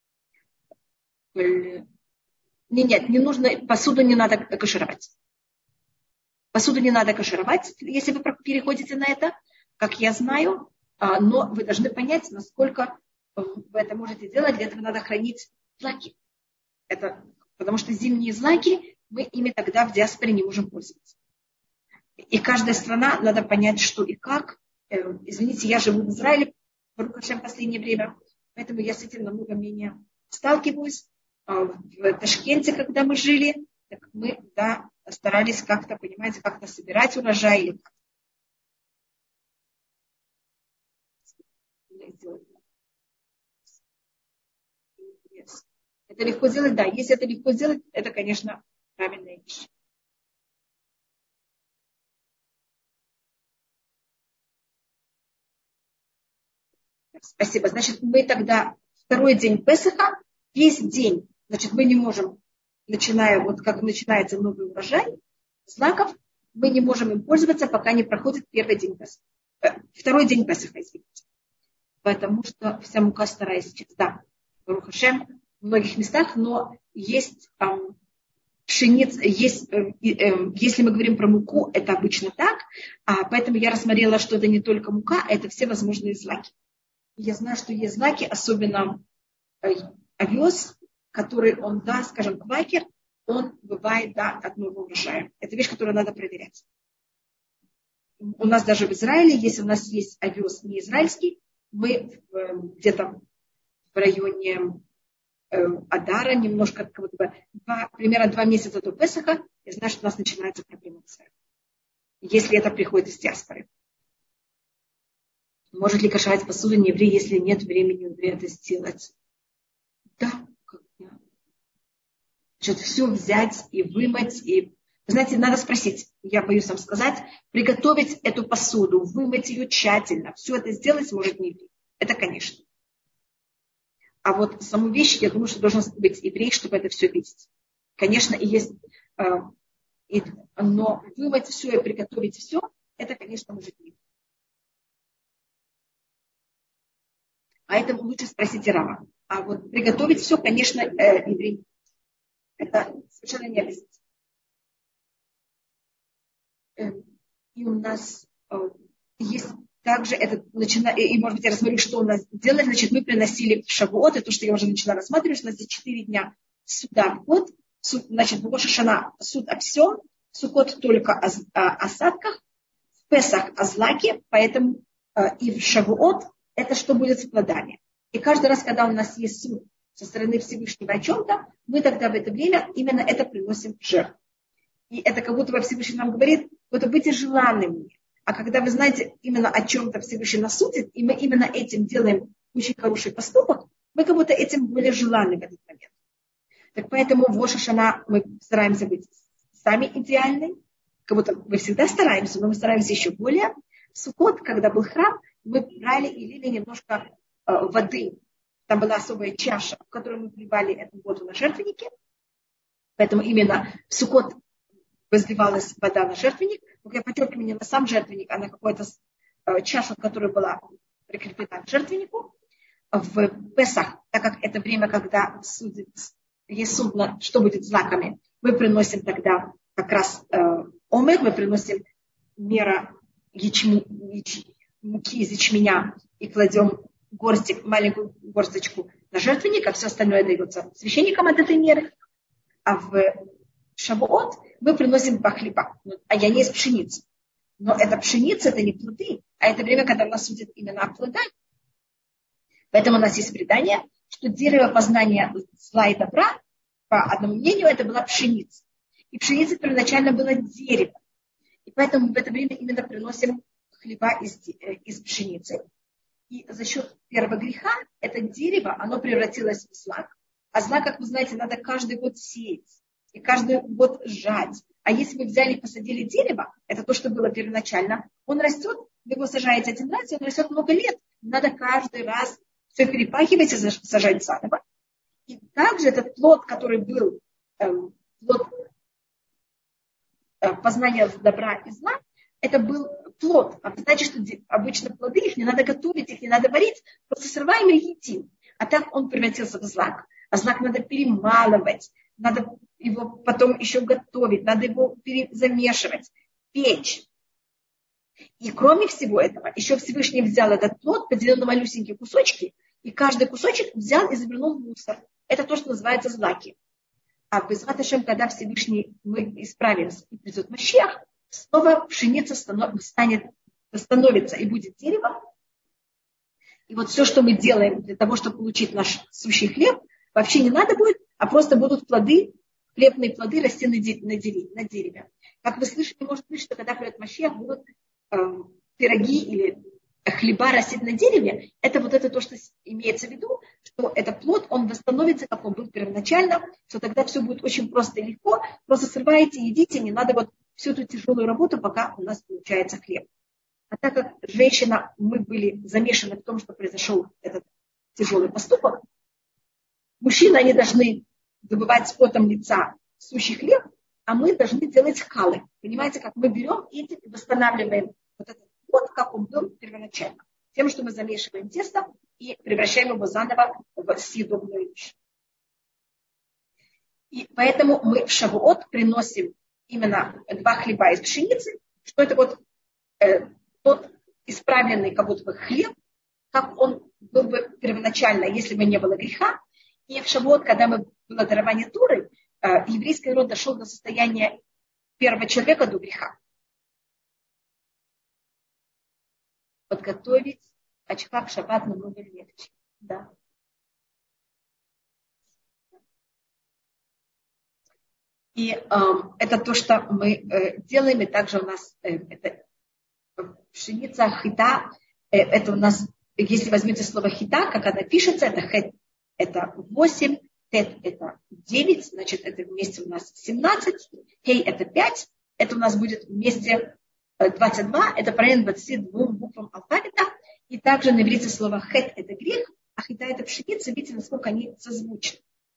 нет, не нужно, посуду не надо кашировать. Посуду не надо кашировать, если вы переходите на это, как я знаю, но вы должны понять, насколько вы это можете делать. Для этого надо хранить злаки. Потому что зимние злаки, мы ими тогда в диаспоре не можем пользоваться. И каждая страна, надо понять, что и как. Извините, я живу в Израиле в последнее время, поэтому я с этим намного менее сталкиваюсь. В Ташкенте, когда мы жили, так мы старались как-то, понимаете, как-то собирать урожай или как. Это легко сделать, да. Если это легко сделать, это, конечно, правильная вещь. Спасибо. Значит, мы тогда второй день Песаха, весь день, значит, мы не можем, начиная, вот как начинается новый урожай, знаков, мы не можем им пользоваться, пока не проходит первый день Песаха. Второй день Песаха, извините. Потому что вся мука старая сейчас. Да, Барух Ашем, в многих местах, но есть пшеница, если мы говорим про муку, это обычно так, поэтому я рассмотрела, что это не только мука, а это все возможные злаки. Я знаю, что есть злаки, особенно овес, который он, да, скажем, квакер, он бывает, да, от нового урожая. Это вещь, которую надо проверять. У нас даже в Израиле, если у нас есть овес не израильский, мы где-то в районе Адара, немножко, как бы, примерно 2 месяца до Песаха, я знаю, что у нас начинается проблема, если это приходит из диаспоры. Может ли кашевать посуду не еврей, если нет времени у еврея это сделать? Да. Значит, все взять и вымыть. И, вы знаете, надо спросить, я боюсь вам сказать, приготовить эту посуду, вымыть ее тщательно. Все это сделать может не еврей. Это, конечно. А вот саму вещь, я думаю, что должен быть еврей, чтобы это все видеть. Конечно, и есть, но вымыть все и приготовить все, это, конечно, может не еврей. А это лучше спросить Рава. А вот приготовить все, конечно, еврей. Это совершенно не обязательно. И у нас есть также, и может быть я рассмотрю, что у нас делали. Значит, мы приносили в Шавуот, это то, что я уже начала рассматривать, у нас здесь 4 дня суда в год. Значит, в Рош ха-Шана суд о всем, в Суккот только о осадках, в Песах о злаке, поэтому и в Шавуот это что будет с плодами. И каждый раз, когда у нас есть суд со стороны Всевышнего о чем-то, мы тогда в это время именно это приносим в жертву. И это как будто бы Всевышний нам говорит, вот будьте желанны мне. А когда вы знаете именно о чем-то Всевышний нас судит, и мы именно этим делаем очень хороший поступок, мы как будто этим более желанны в этот момент. Так поэтому в Рош ха-Шана мы стараемся быть сами идеальны, как будто мы всегда стараемся, но мы стараемся еще более. В Суккот, когда был храм, мы брали и лили немножко воды. Там была особая чаша, в которую мы вливали эту воду на жертвенники. Поэтому именно в Суккот возливалась вода на жертвенник. Но я подчеркиваю, не на сам жертвенник, а на какую-то чашу, которая была прикреплена к жертвеннику. В Песах, так как это время, когда есть суд, что будет знаками, мы приносим тогда как раз омер, мы приносим мера муки из ячменя и кладем маленькую горсточку на жертвенник, а все остальное дается священникам от этой меры. А в Шавуот мы приносим 2 хлеба. А я не из пшеницы. Но эта пшеница, это не плоды, а это время, когда нас судят именно о плодах. Поэтому у нас есть предание, что дерево познания зла и добра, по одному мнению, это была пшеница. И пшеница первоначально была дерево. И поэтому в это время именно приносим хлеба из пшеницы. И за счет первого греха это дерево, оно превратилось в злак. А злак, как вы знаете, надо каждый год сеять. И каждый год жать. А если вы взяли и посадили дерево, это то, что было первоначально, он растет, вы его сажаете один раз, и он растет много лет. Надо каждый раз все перепахивать и сажать заново. И также этот плод, который был плод познания добра и зла, это был плод. А вы знаете, что обычно плоды, их не надо готовить, их не надо варить, просто срываем и едим. А так он превратился в злак. А злак надо перемалывать, надо его потом еще готовить, надо его замешивать, печь. И кроме всего этого, еще Всевышний взял этот плод, поделил на малюсенькие кусочки, и каждый кусочек взял и завернул в мусор. Это то, что называется злаки. А безват Ашем, когда Всевышний мы исправимся и придет Машиах, снова пшеница становится и будет деревом. И вот все, что мы делаем для того, чтобы получить наш сущий хлеб, вообще не надо будет, а просто будут плоды, хлебные плоды расти на дереве. Как вы слышали, может быть, что когда придет Машиах, будут пироги или хлеба растить на дереве. Это вот это то, что имеется в виду, что этот плод, он восстановится, как он был первоначально, что тогда все будет очень просто и легко. Просто срываете, едите, не надо вот всю эту тяжелую работу, пока у нас получается хлеб. А так как женщина, мы были замешаны в том, что произошел этот тяжелый поступок, мужчины, они должны добывать с потом лица сущий хлеб, а мы должны делать халы. Понимаете, как мы берем и восстанавливаем вот этот плод, как он был первоначально. Тем, что мы замешиваем тесто и превращаем его заново в съедобную вещь. И поэтому мы в Шавуот приносим именно 2 хлеба из пшеницы, что это вот тот исправленный как будто бы хлеб, как он был бы первоначально, если бы не было греха. И в Шавуот, когда было дарование Торы, еврейский народ дошел до состояния первого человека до греха. Подготовить очка в шаббат намного легче. Да. И это то, что мы делаем. И также у нас это пшеница, хита. Это у нас, если возьмете слово хита, как она пишется, это хет, это 8, тет это 9, значит, это вместе у нас 17, хей это 5, это у нас будет вместе 22, это параллельно 22 буквам алфавита. И также на иврите слово хет это грех, а хита это пшеница. Видите, насколько они созвучны.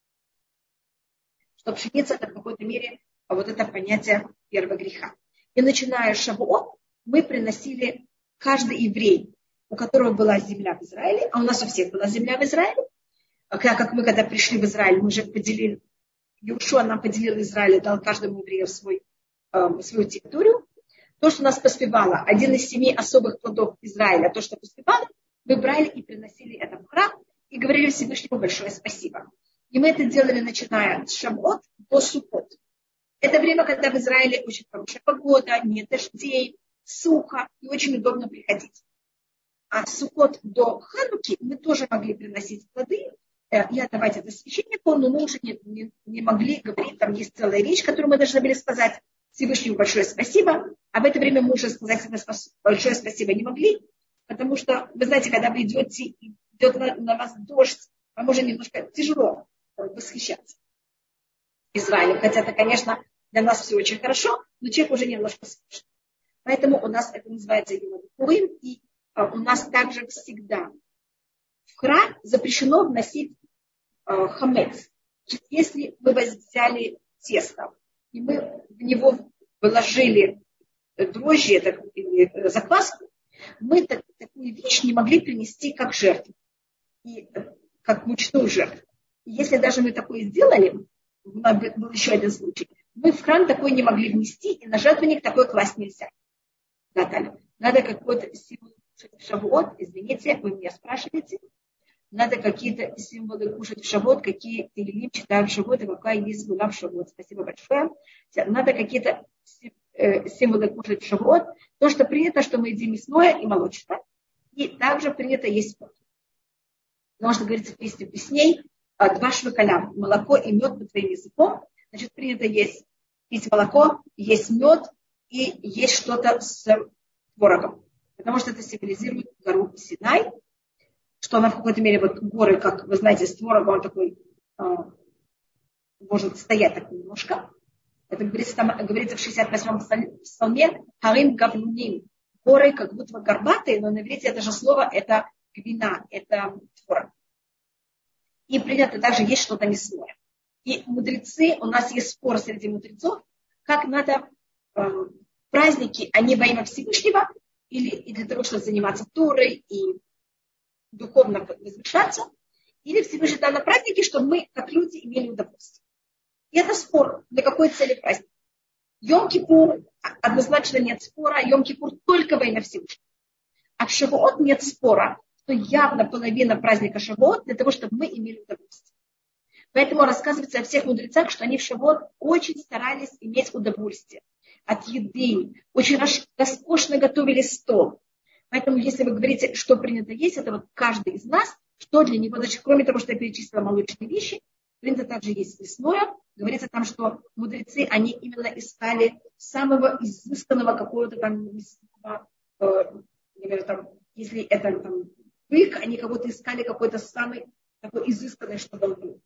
Что пшеница это в какой-то мере вот это понятие первого греха. И начиная с Шавуот, мы приносили каждый еврей, у которого была земля в Израиле, а у нас у всех была земля в Израиле. Как мы когда пришли в Израиль, мы же поделили, Иешуа нам поделил Израиль, дал каждому еврею свою территорию. То, что нас поспевало, один из 7 особых плодов Израиля, то, что поспевало, мы брали и приносили это в храм и говорили Всевышнему большое спасибо. И мы это делали, начиная с Шавуот до Суккот. Это время, когда в Израиле очень хорошая погода, нет дождей, сухо и очень удобно приходить. А с Суккот до Хануки мы тоже могли приносить плоды и отдавать это священнику, но мы уже не могли говорить, там есть целая речь, которую мы должны были сказать Всевышнему большое спасибо. А в это время мы уже сказать большое спасибо не могли, потому что, вы знаете, когда вы идете, и идет на вас дождь, вам уже немножко тяжело восхищаться Израилем. Хотя это, конечно, для нас все очень хорошо, но человек уже немножко смешно. Поэтому у нас это называется Пурим, и у нас также всегда в храм запрещено вносить хамец. Если мы взяли тесто, и мы в него вложили дрожжи или закваску, мы такую вещь не могли принести как жертву, и как мучную жертву. И если даже мы такое сделали, был еще один случай, мы в храм такое не могли внести, и на жертвенник такое класть нельзя. Наталья, надо какой-то символ кушать в Шавуот, извините, вы меня спрашиваете, надо какие-то символы кушать в Шавуот, какие Тилим читают в Шавуот, и какая есть гула в Шавуот. Спасибо большое. Надо какие-то символы кушать в Шавуот. То, что принято, что мы едим мясное и молочное. И также принято есть мед. Потому что говорится в песне песней, 2 швыкаля, молоко и мед по твоим языком. Значит, принято есть пить молоко, есть мед и есть что-то с творогом. Потому что это символизирует гору Синай, что она в какой-то мере, вот горы, как вы знаете, с творогом, он такой, может стоять так немножко. Это говорится в 68-м псалме, Харим Гавнуним, горы как будто горбатые, но на иврите это же слово, это гвина, это творог. И принято также есть что-то мясное. И мудрецы, у нас есть спор среди мудрецов, как надо праздники, они во имя Всевышнего, или для того, чтобы заниматься Торой и духовно возвышаться, или Всевышний дал на праздники, чтобы мы, как люди, имели удовольствие. И это спор, для какой цели праздник. Йом-Кипур однозначно нет спора, Йом-Кипур только во имя Всевышнего. А в Шавуот нет спора, что явно половина праздника Шавуот для того, чтобы мы имели удовольствие. Поэтому рассказывается о всех мудрецах, что они в Шавуот очень старались иметь удовольствие от еды, очень роскошно готовили стол. Поэтому, если вы говорите, что принято есть, это вот каждый из нас Что для него, значит, кроме того, что я перечислила молочные вещи, принято также есть мясное. Говорится там, что мудрецы, они именно искали самого изысканного какого-то там мясного, например, там, если это там бык, они кого-то искали какой-то самый такой изысканный, чтобы он был.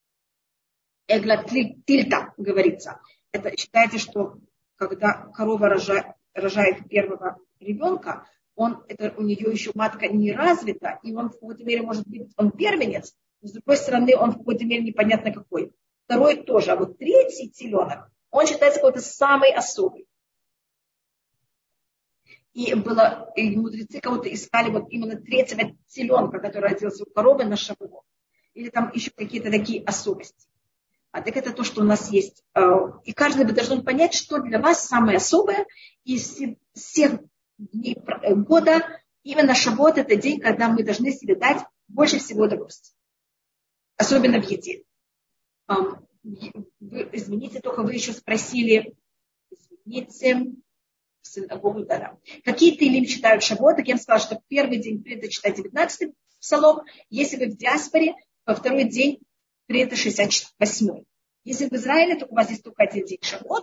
Эглатильта, говорится. Это считается, что когда корова рожает первого ребенка, у нее еще матка не развита, и он в какой-то мере может быть, он первенец, но с другой стороны, он в какой-то мере непонятно какой. Второй тоже, а вот третий теленок, он считается какой-то самый особый. И мудрецы кого-то искали вот именно третьего теленка, который родился у коровы на Шавуот. Или там еще какие-то такие особенности. А так это то, что у нас есть. И каждый должен понять, что для вас самое особое из всех дней года. Именно Шавуот – это день, когда мы должны себе дать больше всего удовольствия. Особенно в еде. Извините, только вы еще спросили. Извините. Какие Теилим читают Шавуот? Так я вам сказала, что первый день принято читать 19-й псалом. Если вы в диаспоре, во второй день принято 68-й. Если в Израиле, то у вас есть только один день Шавуот.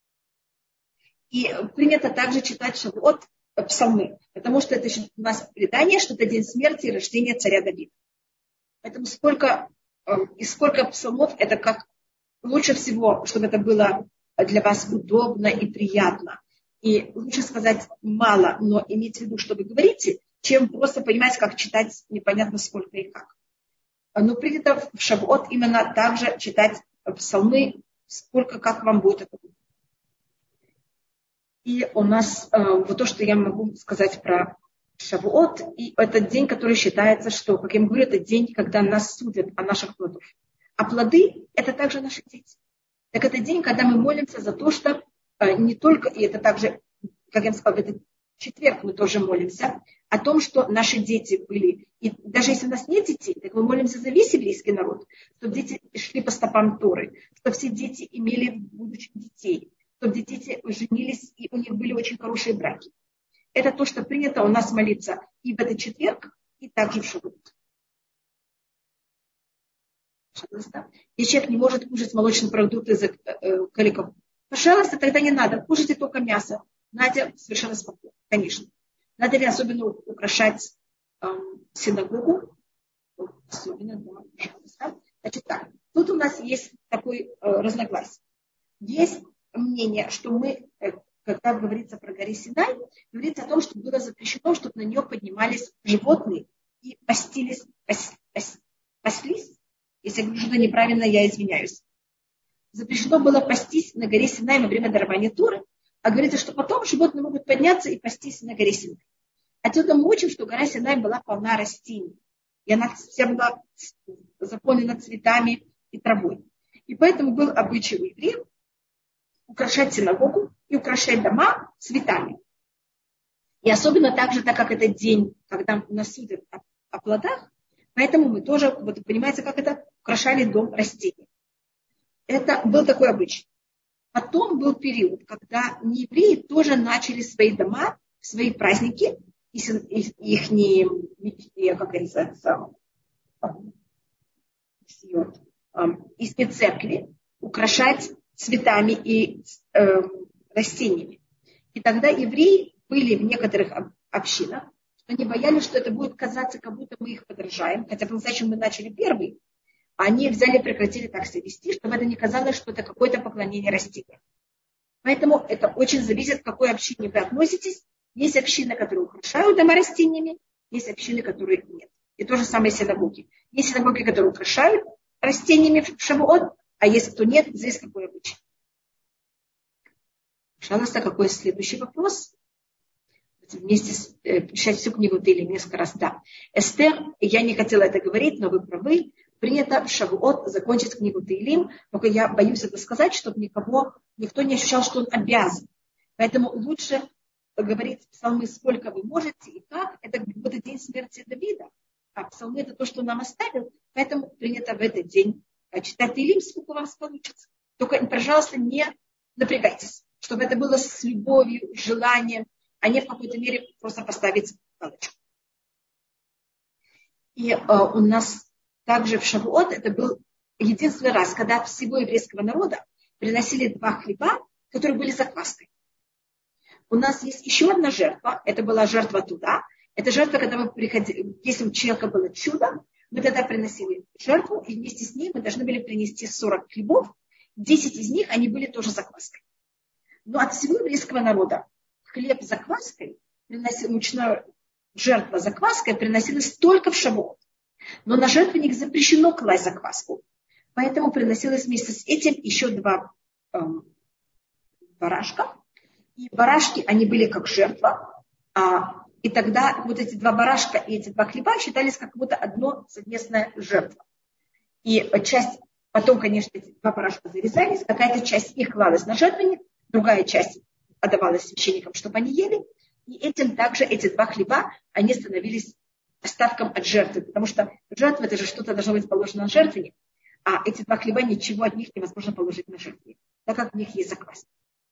И принято также читать Шавуот псалмы. Потому что это у нас предание, что это день смерти и рождения царя Давида. Поэтому сколько псалмов, это как лучше всего, чтобы это было для вас удобно и приятно. И лучше сказать мало, но иметь в виду, что вы говорите, чем просто понимать, как читать непонятно сколько и как. Но принято в Шавуот именно также читать псалмы, сколько, как вам будет это. И у нас вот то, что я могу сказать про Шавуот, и этот день, который считается, что, как я вам говорю, это день, когда нас судят о наших плодах. А плоды – это также наши дети. Так это день, когда мы молимся за то, что не только, и это также, как я вам сказала, в этот четверг мы тоже молимся о том, что наши дети были, и даже если у нас нет детей, так мы молимся за весь еврейский народ, чтобы дети шли по стопам Торы, чтобы все дети имели в будущем детей, чтобы дети женились, и у них были очень хорошие браки. Это то, что принято у нас молиться и в этот четверг, и также в Шавуот. Если человек не может кушать молочные продукты из-за коликов, пожалуйста, тогда не надо. Кушайте только мясо. Надя совершенно спокойно, конечно. Надо ли особенно украшать синагогу? Особенно, да, пожалуйста. Значит так, тут у нас есть такой разногласие. Есть мнение, что мы, когда говорится про горе Синай, говорится о том, что было запрещено, чтобы на нее поднимались животные и паслись. Если я говорю что-то неправильно, я извиняюсь. Запрещено было пастись на горе Синай во время дарования Торы, а говорится, что потом животные могут подняться и пастись на горе Синай. Отсюда мы учим, что гора Синай была полна растений. И она вся была заполнена цветами и травой. И поэтому был обычай у евреев украшать синагогу и украшать дома цветами. И особенно также, так как это день, когда нас судят о плодах, поэтому мы тоже, вот понимаете, как это, украшали дом растений. Это был такой обычай. Потом был период, когда неевреи тоже начали свои дома, свои праздники, их церкви украшать цветами и растениями. И тогда евреи были в некоторых общинах, что они боялись, что это будет казаться, как будто мы их подражаем, хотя по-настоящему мы начали первый. Они взяли и прекратили так себя вести, чтобы это не казалось, что это какое-то поклонение растениям. Поэтому это очень зависит, к какой общине вы относитесь. Есть общины, которые украшают дома растениями, есть общины, которые нет. И то же самое синагоги. Есть синагоги, которые украшают растениями в Шавуот, а есть кто нет, здесь какой обычай. Пожалуйста, какой следующий вопрос? Вместе прочитать всю книгу Теилим несколько раз. Да. Эстер, я не хотела это говорить, но вы правы. Принято в Шавуот закончить книгу Теилим, только я боюсь это сказать, чтобы никто не ощущал, что он обязан. Поэтому лучше говорить псалмы сколько вы можете и как. Это как будто день смерти Давида. А псалмы это то, что он нам оставил. Поэтому принято в этот день читать Теилим, сколько у вас получится. Только, пожалуйста, не напрягайтесь, чтобы это было с любовью, желанием, а не в какой-то мере просто поставить галочку. И у нас также в Шавуот это был единственный раз, когда всего еврейского народа приносили 2 хлеба, которые были закваской. У нас есть еще одна жертва, это была жертва туда. Это жертва, когда мы приходили, если у человека было чудо, мы тогда приносили жертву, и вместе с ней мы должны были принести 40 хлебов. 10 из них, они были тоже закваской. Но от всего еврейского народа хлеб с закваской, мучная жертва закваской приносилась только в Шавуот. Но на жертвенник запрещено класть закваску. Поэтому приносилось вместе с этим еще 2 барашка. И барашки, они были как жертва. И тогда вот эти 2 барашка и эти 2 хлеба считались как будто одно совместная жертва. И часть, потом, конечно, эти 2 барашка зарезались, какая-то часть их клалась на жертвенник, другая часть отдавалась священникам, чтобы они ели. И этим также эти 2 хлеба, они становились остатком от жертвы. Потому что жертва, это же что-то должно быть положено на жертвенник. А эти 2 хлеба, ничего от них невозможно положить на жертвенник, так как в них есть закваска.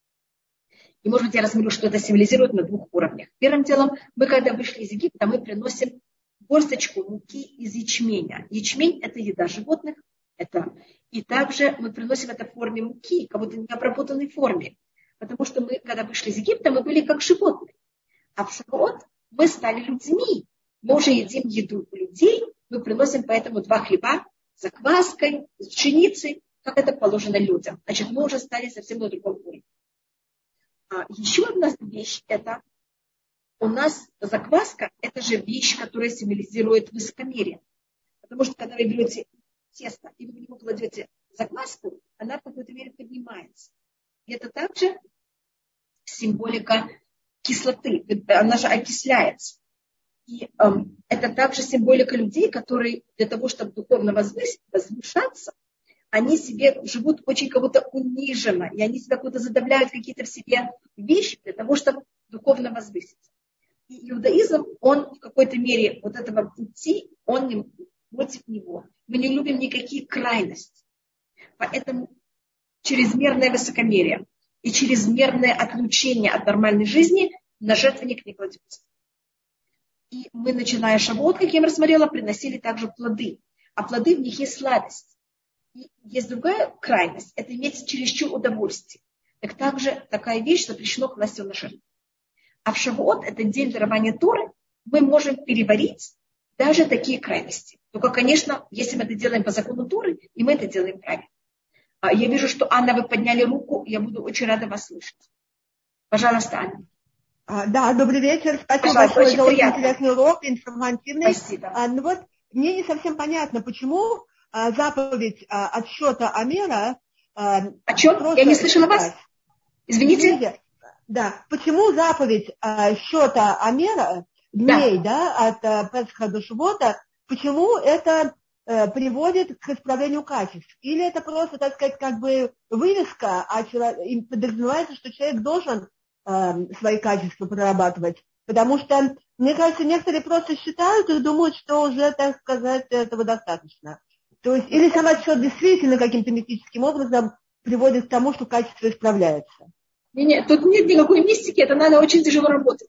И, может быть, я рассмотрю, что это символизирует на 2 уровнях. Первым делом, мы, когда вышли из Египта, мы приносим горсточку муки из ячменя. Ячмень – это еда животных. И также мы приносим это в форме муки, как будто в необработанной форме. Потому что мы, когда вышли из Египта, мы были как животные. А в Шавуот мы стали людьми. Мы уже едим еду у людей. Мы приносим поэтому 2 хлеба с закваской, с пшеницей, как это положено людям. Значит, мы уже стали совсем на другом уровне. Еще одна вещь – это у нас закваска – это же вещь, которая символизирует высокомерие. Потому что когда вы берете тесто и вы в него кладете закваску, она в какой-то мере поднимается. И это также символика кислоты. Она же окисляется. И это также символика людей, которые для того, чтобы духовно возвышаться, они себе живут очень как-то униженно, и они себя как-то задавляют какие-то в себе вещи для того, чтобы духовно возвыситься. И иудаизм, он в какой-то мере вот этого пути, он не против него. Мы не любим никакие крайности. Поэтому чрезмерное высокомерие и чрезмерное отлучение от нормальной жизни на жертвенник не кладется. И мы, начиная Шавуот, как я рассмотрела, приносили также плоды. А плоды, в них есть сладость. И есть другая крайность, это иметь чересчур удовольствие. Так также такая вещь запрещено класть на жертву. А в Шавуот, это день дарования Торы, мы можем переварить даже такие крайности. Только, конечно, если мы это делаем по закону Торы, и мы это делаем правильно. Я вижу, что, Анна, вы подняли руку, я буду очень рада вас слышать. Пожалуйста, Анна. Да, добрый вечер. Спасибо большое за очень интересный урок, информативный. Спасибо. Ну вот, мне не совсем понятно, почему заповедь отсчета Омера... О чем? Я не слышала вас. Извините. Да. Почему заповедь счета Омера, дней, от Песха до Шавуота, почему это приводит к исправлению качеств? Или это просто, так сказать, как бы вывеска, и подразумевается, что человек должен свои качества прорабатывать? Потому что, мне кажется, некоторые просто считают и думают, что уже, так сказать, этого достаточно. То есть, или самосчет действительно каким-то мистическим образом приводит к тому, что качество исправляется. Нет, тут нет никакой мистики, это надо очень тяжело работать.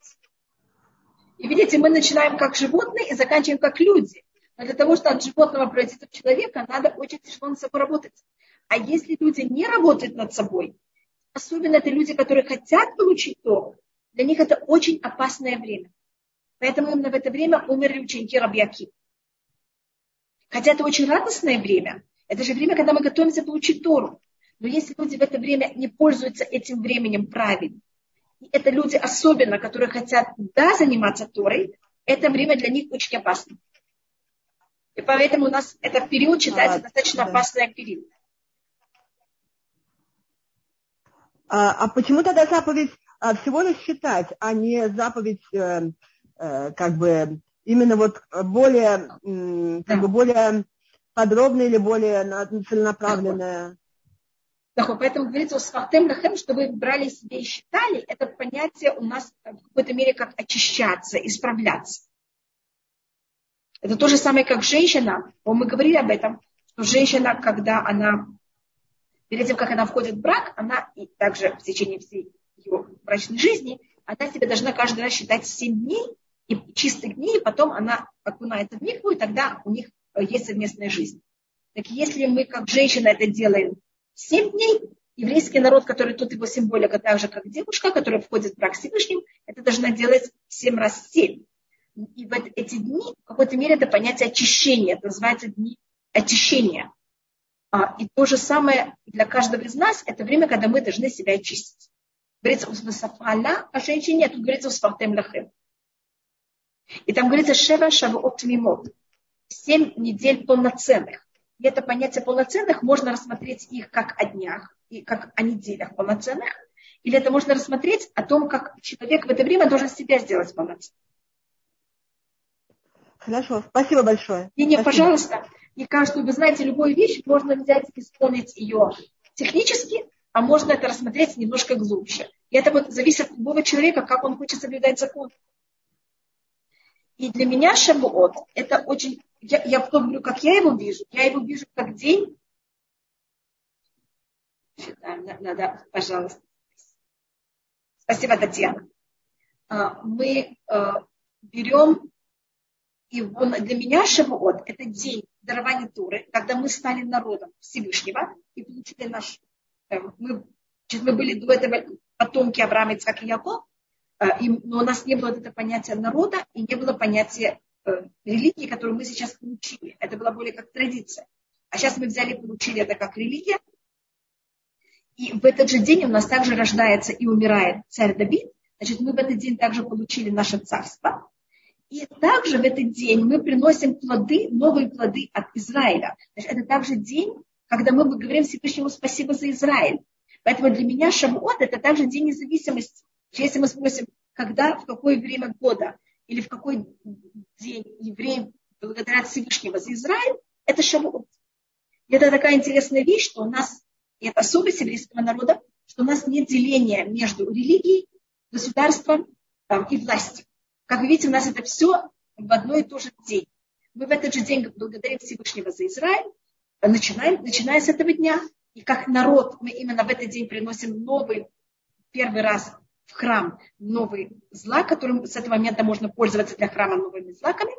И видите, мы начинаем как животные и заканчиваем как люди. Но для того, чтобы от животного пройти в человека, надо очень тяжело над собой работать. А если люди не работают над собой, особенно это люди, которые хотят получить Тору, для них это очень опасное время. Поэтому именно в это время умерли ученики Раби Акивы. Хотя это очень радостное время. Это же время, когда мы готовимся получить Тору. Но если люди в это время не пользуются этим временем правильно, и это люди особенно, которые хотят, заниматься Торой, это время для них очень опасно. И поэтому у нас этот период считается достаточно опасный период. А почему тогда заповедь всего лишь считать, а не заповедь как бы именно вот более, как бы более подробная или более целенаправленная? Поэтому говорится, «Усфахтем лахем», что вы брали себе и считали, это понятие у нас в какой-то мере как очищаться, исправляться. Это то же самое, как женщина. Мы говорили об этом, что женщина, когда она, перед тем, как она входит в брак, она, и также в течение всей ее брачной жизни, она себе должна каждый раз считать 7 дней и чистых дней, и потом она окунается в микву, и тогда у них есть совместная жизнь. Так если мы, как женщина, это делаем 7 дней, еврейский народ, который тут его символика, так же, как девушка, которая входит в брак с Всевышним, это должна делать 7 раз 7. И вот эти дни, в какой-то мере, это понятие очищения, это называется дни очищения. И то же самое для каждого из нас, это время, когда мы должны себя очистить. Говорится у Сафаля о женщине, а тут говорится у Сфартем Лахем. И там говорится Шева Шавуот Мимот. 7 недель полноценных. И это понятие полноценных можно рассмотреть их как о днях и как о неделях полноценных. Или это можно рассмотреть о том, как человек в это время должен себя сделать полноценным. Хорошо, спасибо большое. Не, пожалуйста. Мне кажется, вы знаете, любую вещь можно взять и исполнить ее технически, а можно это рассмотреть немножко глубже. И это вот зависит от любого человека, как он хочет соблюдать закон. И для меня Шавуот это очень... Я потом говорю, как я его вижу. Я его вижу как день. Да, пожалуйста. Спасибо, Татьяна. Мы берем... И для меня Шавуот это день дарования Торы, когда мы стали народом Всевышнего и получили наш... Мы были до этого потомки Авраама, Ицхака и Якова, но у нас не было этого понятия народа и не было понятия религии, которую мы сейчас получили. Это была более как традиция. А сейчас мы взяли и получили это как религия. И в этот же день у нас также рождается и умирает царь Давид. Значит, мы в этот день также получили наше царство. И также в этот день мы приносим плоды, новые плоды от Израиля. Значит, это также день, когда мы говорим Всевышнему спасибо за Израиль. Поэтому для меня Шавуот это также день независимости. Если мы спросим, когда, в какое время года или в какой день евреи благодарят Всевышнего за Израиль, это Шавуот. И это такая интересная вещь, что у нас, и это особенность еврейского народа, что у нас нет деления между религией, государством и властью. Как вы видите, у нас это все в одно и то же день. Мы в этот же день благодарим Всевышнего за Израиль, начиная с этого дня. И как народ мы именно в этот день приносим новый, первый раз в храм новый злак, которым с этого момента можно пользоваться для храма новыми злаками.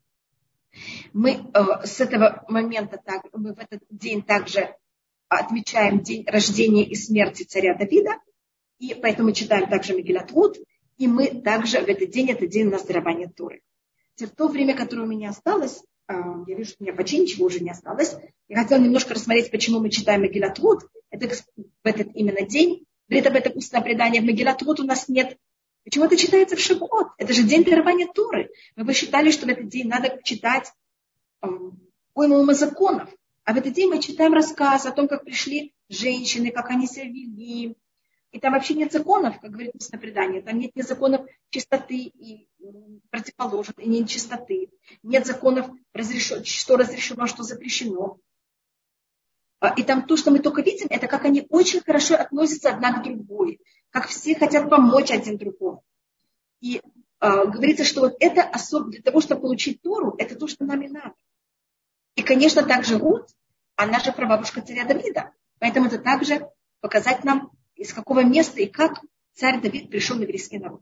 Мы с этого момента мы в этот день также отмечаем день рождения и смерти царя Давида. И поэтому мы читаем также Мегилат Рут. И мы также в этот день, это день у нас дарования Торы. В то время, которое у меня осталось, я вижу, что у меня почти ничего уже не осталось. Я хотела немножко рассмотреть, почему мы читаем Мегилат Рут. Это в этот именно день. Говорит об этом устное предание. В Мегилат Рут у нас нет. Почему это читается в Шавуот? Это же день дарования Торы. Мы бы считали, что в этот день надо читать уйму законов. А в этот день мы читаем рассказ о том, как пришли женщины, как они себя вели. И там вообще нет законов, как говорит устное предание. Там нет ни законов чистоты и противоположных, и нечистоты. Нет законов, что разрешено, что запрещено. И там то, что мы только видим, это как они очень хорошо относятся одна к другой. Как все хотят помочь один другому. И говорится, что вот это особо для того, чтобы получить Тору, это то, что нам и надо. И, конечно, также Рут, она же прабабушка царя Давида. Поэтому это также показать нам, из какого места и как царь Давид пришел в еврейский народ.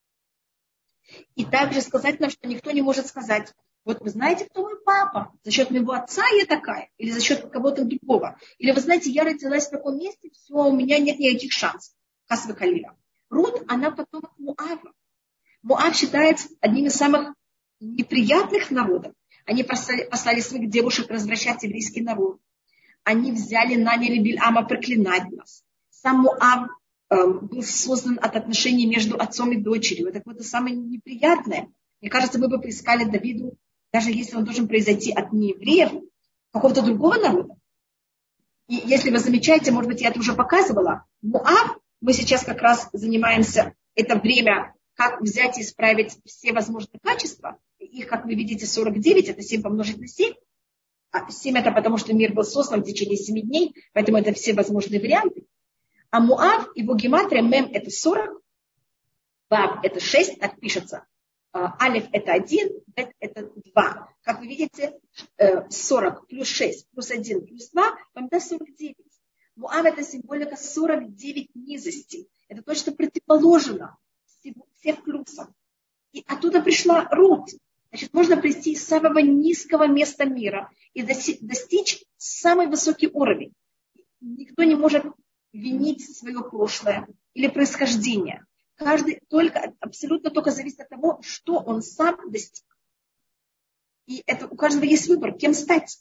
И также сказать нам, что никто не может сказать, вот вы знаете, кто мой папа? За счет моего отца я такая, или за счет кого-то другого. Или вы знаете, я родилась в таком месте, все, у меня нет никаких шансов. Хас ве-халиля. Рут, она потомок Муава. Муав считается одним из самых неприятных народов. Они послали своих девушек развращать еврейский народ. Они наняли Бильама проклинать нас. Сам Муав был создан от отношений между отцом и дочерью. Это какое-то самое неприятное. Мне кажется, мы бы поискали Давиду, даже если он должен произойти от неевреев, какого-то другого народа. И если вы замечаете, может быть, я это уже показывала, Муав, мы сейчас как раз занимаемся это время, как взять и исправить все возможные качества. Их, как вы видите, 49, это 7 помножить на 7. А 7 это потому, что мир был создан в течение 7 дней, поэтому это все возможные варианты. А Муав, его гематрия, мем это 40, вав это 6, так пишется. Алиф это 1, бет это 2. Как вы видите, 40 плюс 6 плюс 1 плюс 2, вам даст 49. Муав это символика 49 низостей. Это то, что противоположно всех плюсов. И оттуда пришла Рут. Значит, можно прийти из самого низкого места мира и достичь самый высокий уровень. Никто не может винить свое прошлое или происхождение. Каждый абсолютно только зависит от того, что он сам достиг. И это у каждого есть выбор, кем стать.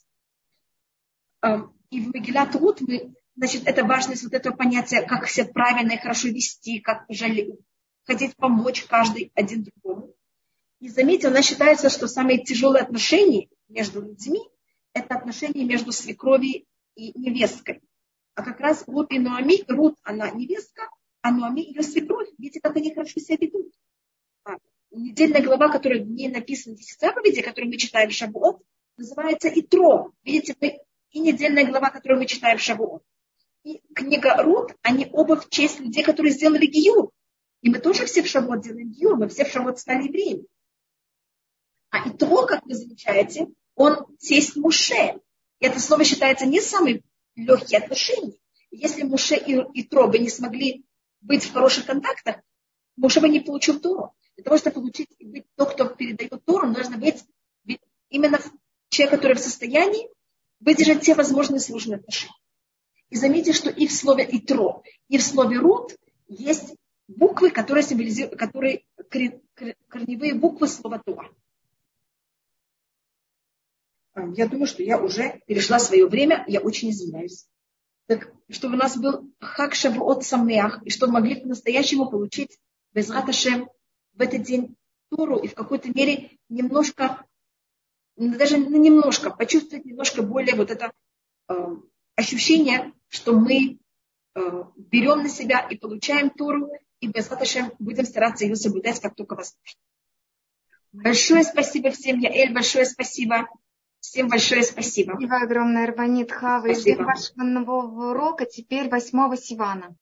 И в Мегилат Рут значит, это важность вот этого понятия, как себя правильно и хорошо вести, как хотеть помочь каждый один другому. И заметьте, у нас считается, что самые тяжелые отношения между людьми – это отношения между свекровью и невесткой. А как раз Рут и Ноами, Рут, она невестка, а Ноами ее свекровь. Видите, как они хорошо себя ведут. Недельная глава, которая в ней написана 10 заповедей, которую мы читаем в Шавуот, называется Итро. Видите, и недельная глава, которую мы читаем в Шавуот. И книга Рут, они оба в честь людей, которые сделали гиюр. И мы тоже все в Шавуот делаем гиюр, мы все в Шавуот стали евреями. А Итро, как вы замечаете, он тесть Муше. И это слово считается не самым легкие отношения. Если Муше и Итро бы не смогли быть в хороших контактах, Муше бы не получил Тору. Для того, чтобы получить и быть тот, кто передает Тору, нужно быть именно человек, который в состоянии выдержать все возможные сложные отношения. И заметьте, что и в слове Итро, и в слове Рут есть буквы, которые символизируют, корневые буквы слова Тора. Я думаю, что я уже перешла свое время, я очень извиняюсь. Так, чтобы у нас был Хаг Шавуот Самеах, и чтобы могли по-настоящему получить Безрат Ашем в этот день Тору, и в какой-то мере немножко, даже немножко, почувствовать немножко более вот это ощущение, что мы берем на себя и получаем Тору, и Безрат Ашем будем стараться ее соблюдать, как только возможно. Большое спасибо всем, Яэль, большое спасибо. Всем большое спасибо. Спасибо огромное, Рабанит Хава. И ждем вашего нового урока теперь 8 Сивана.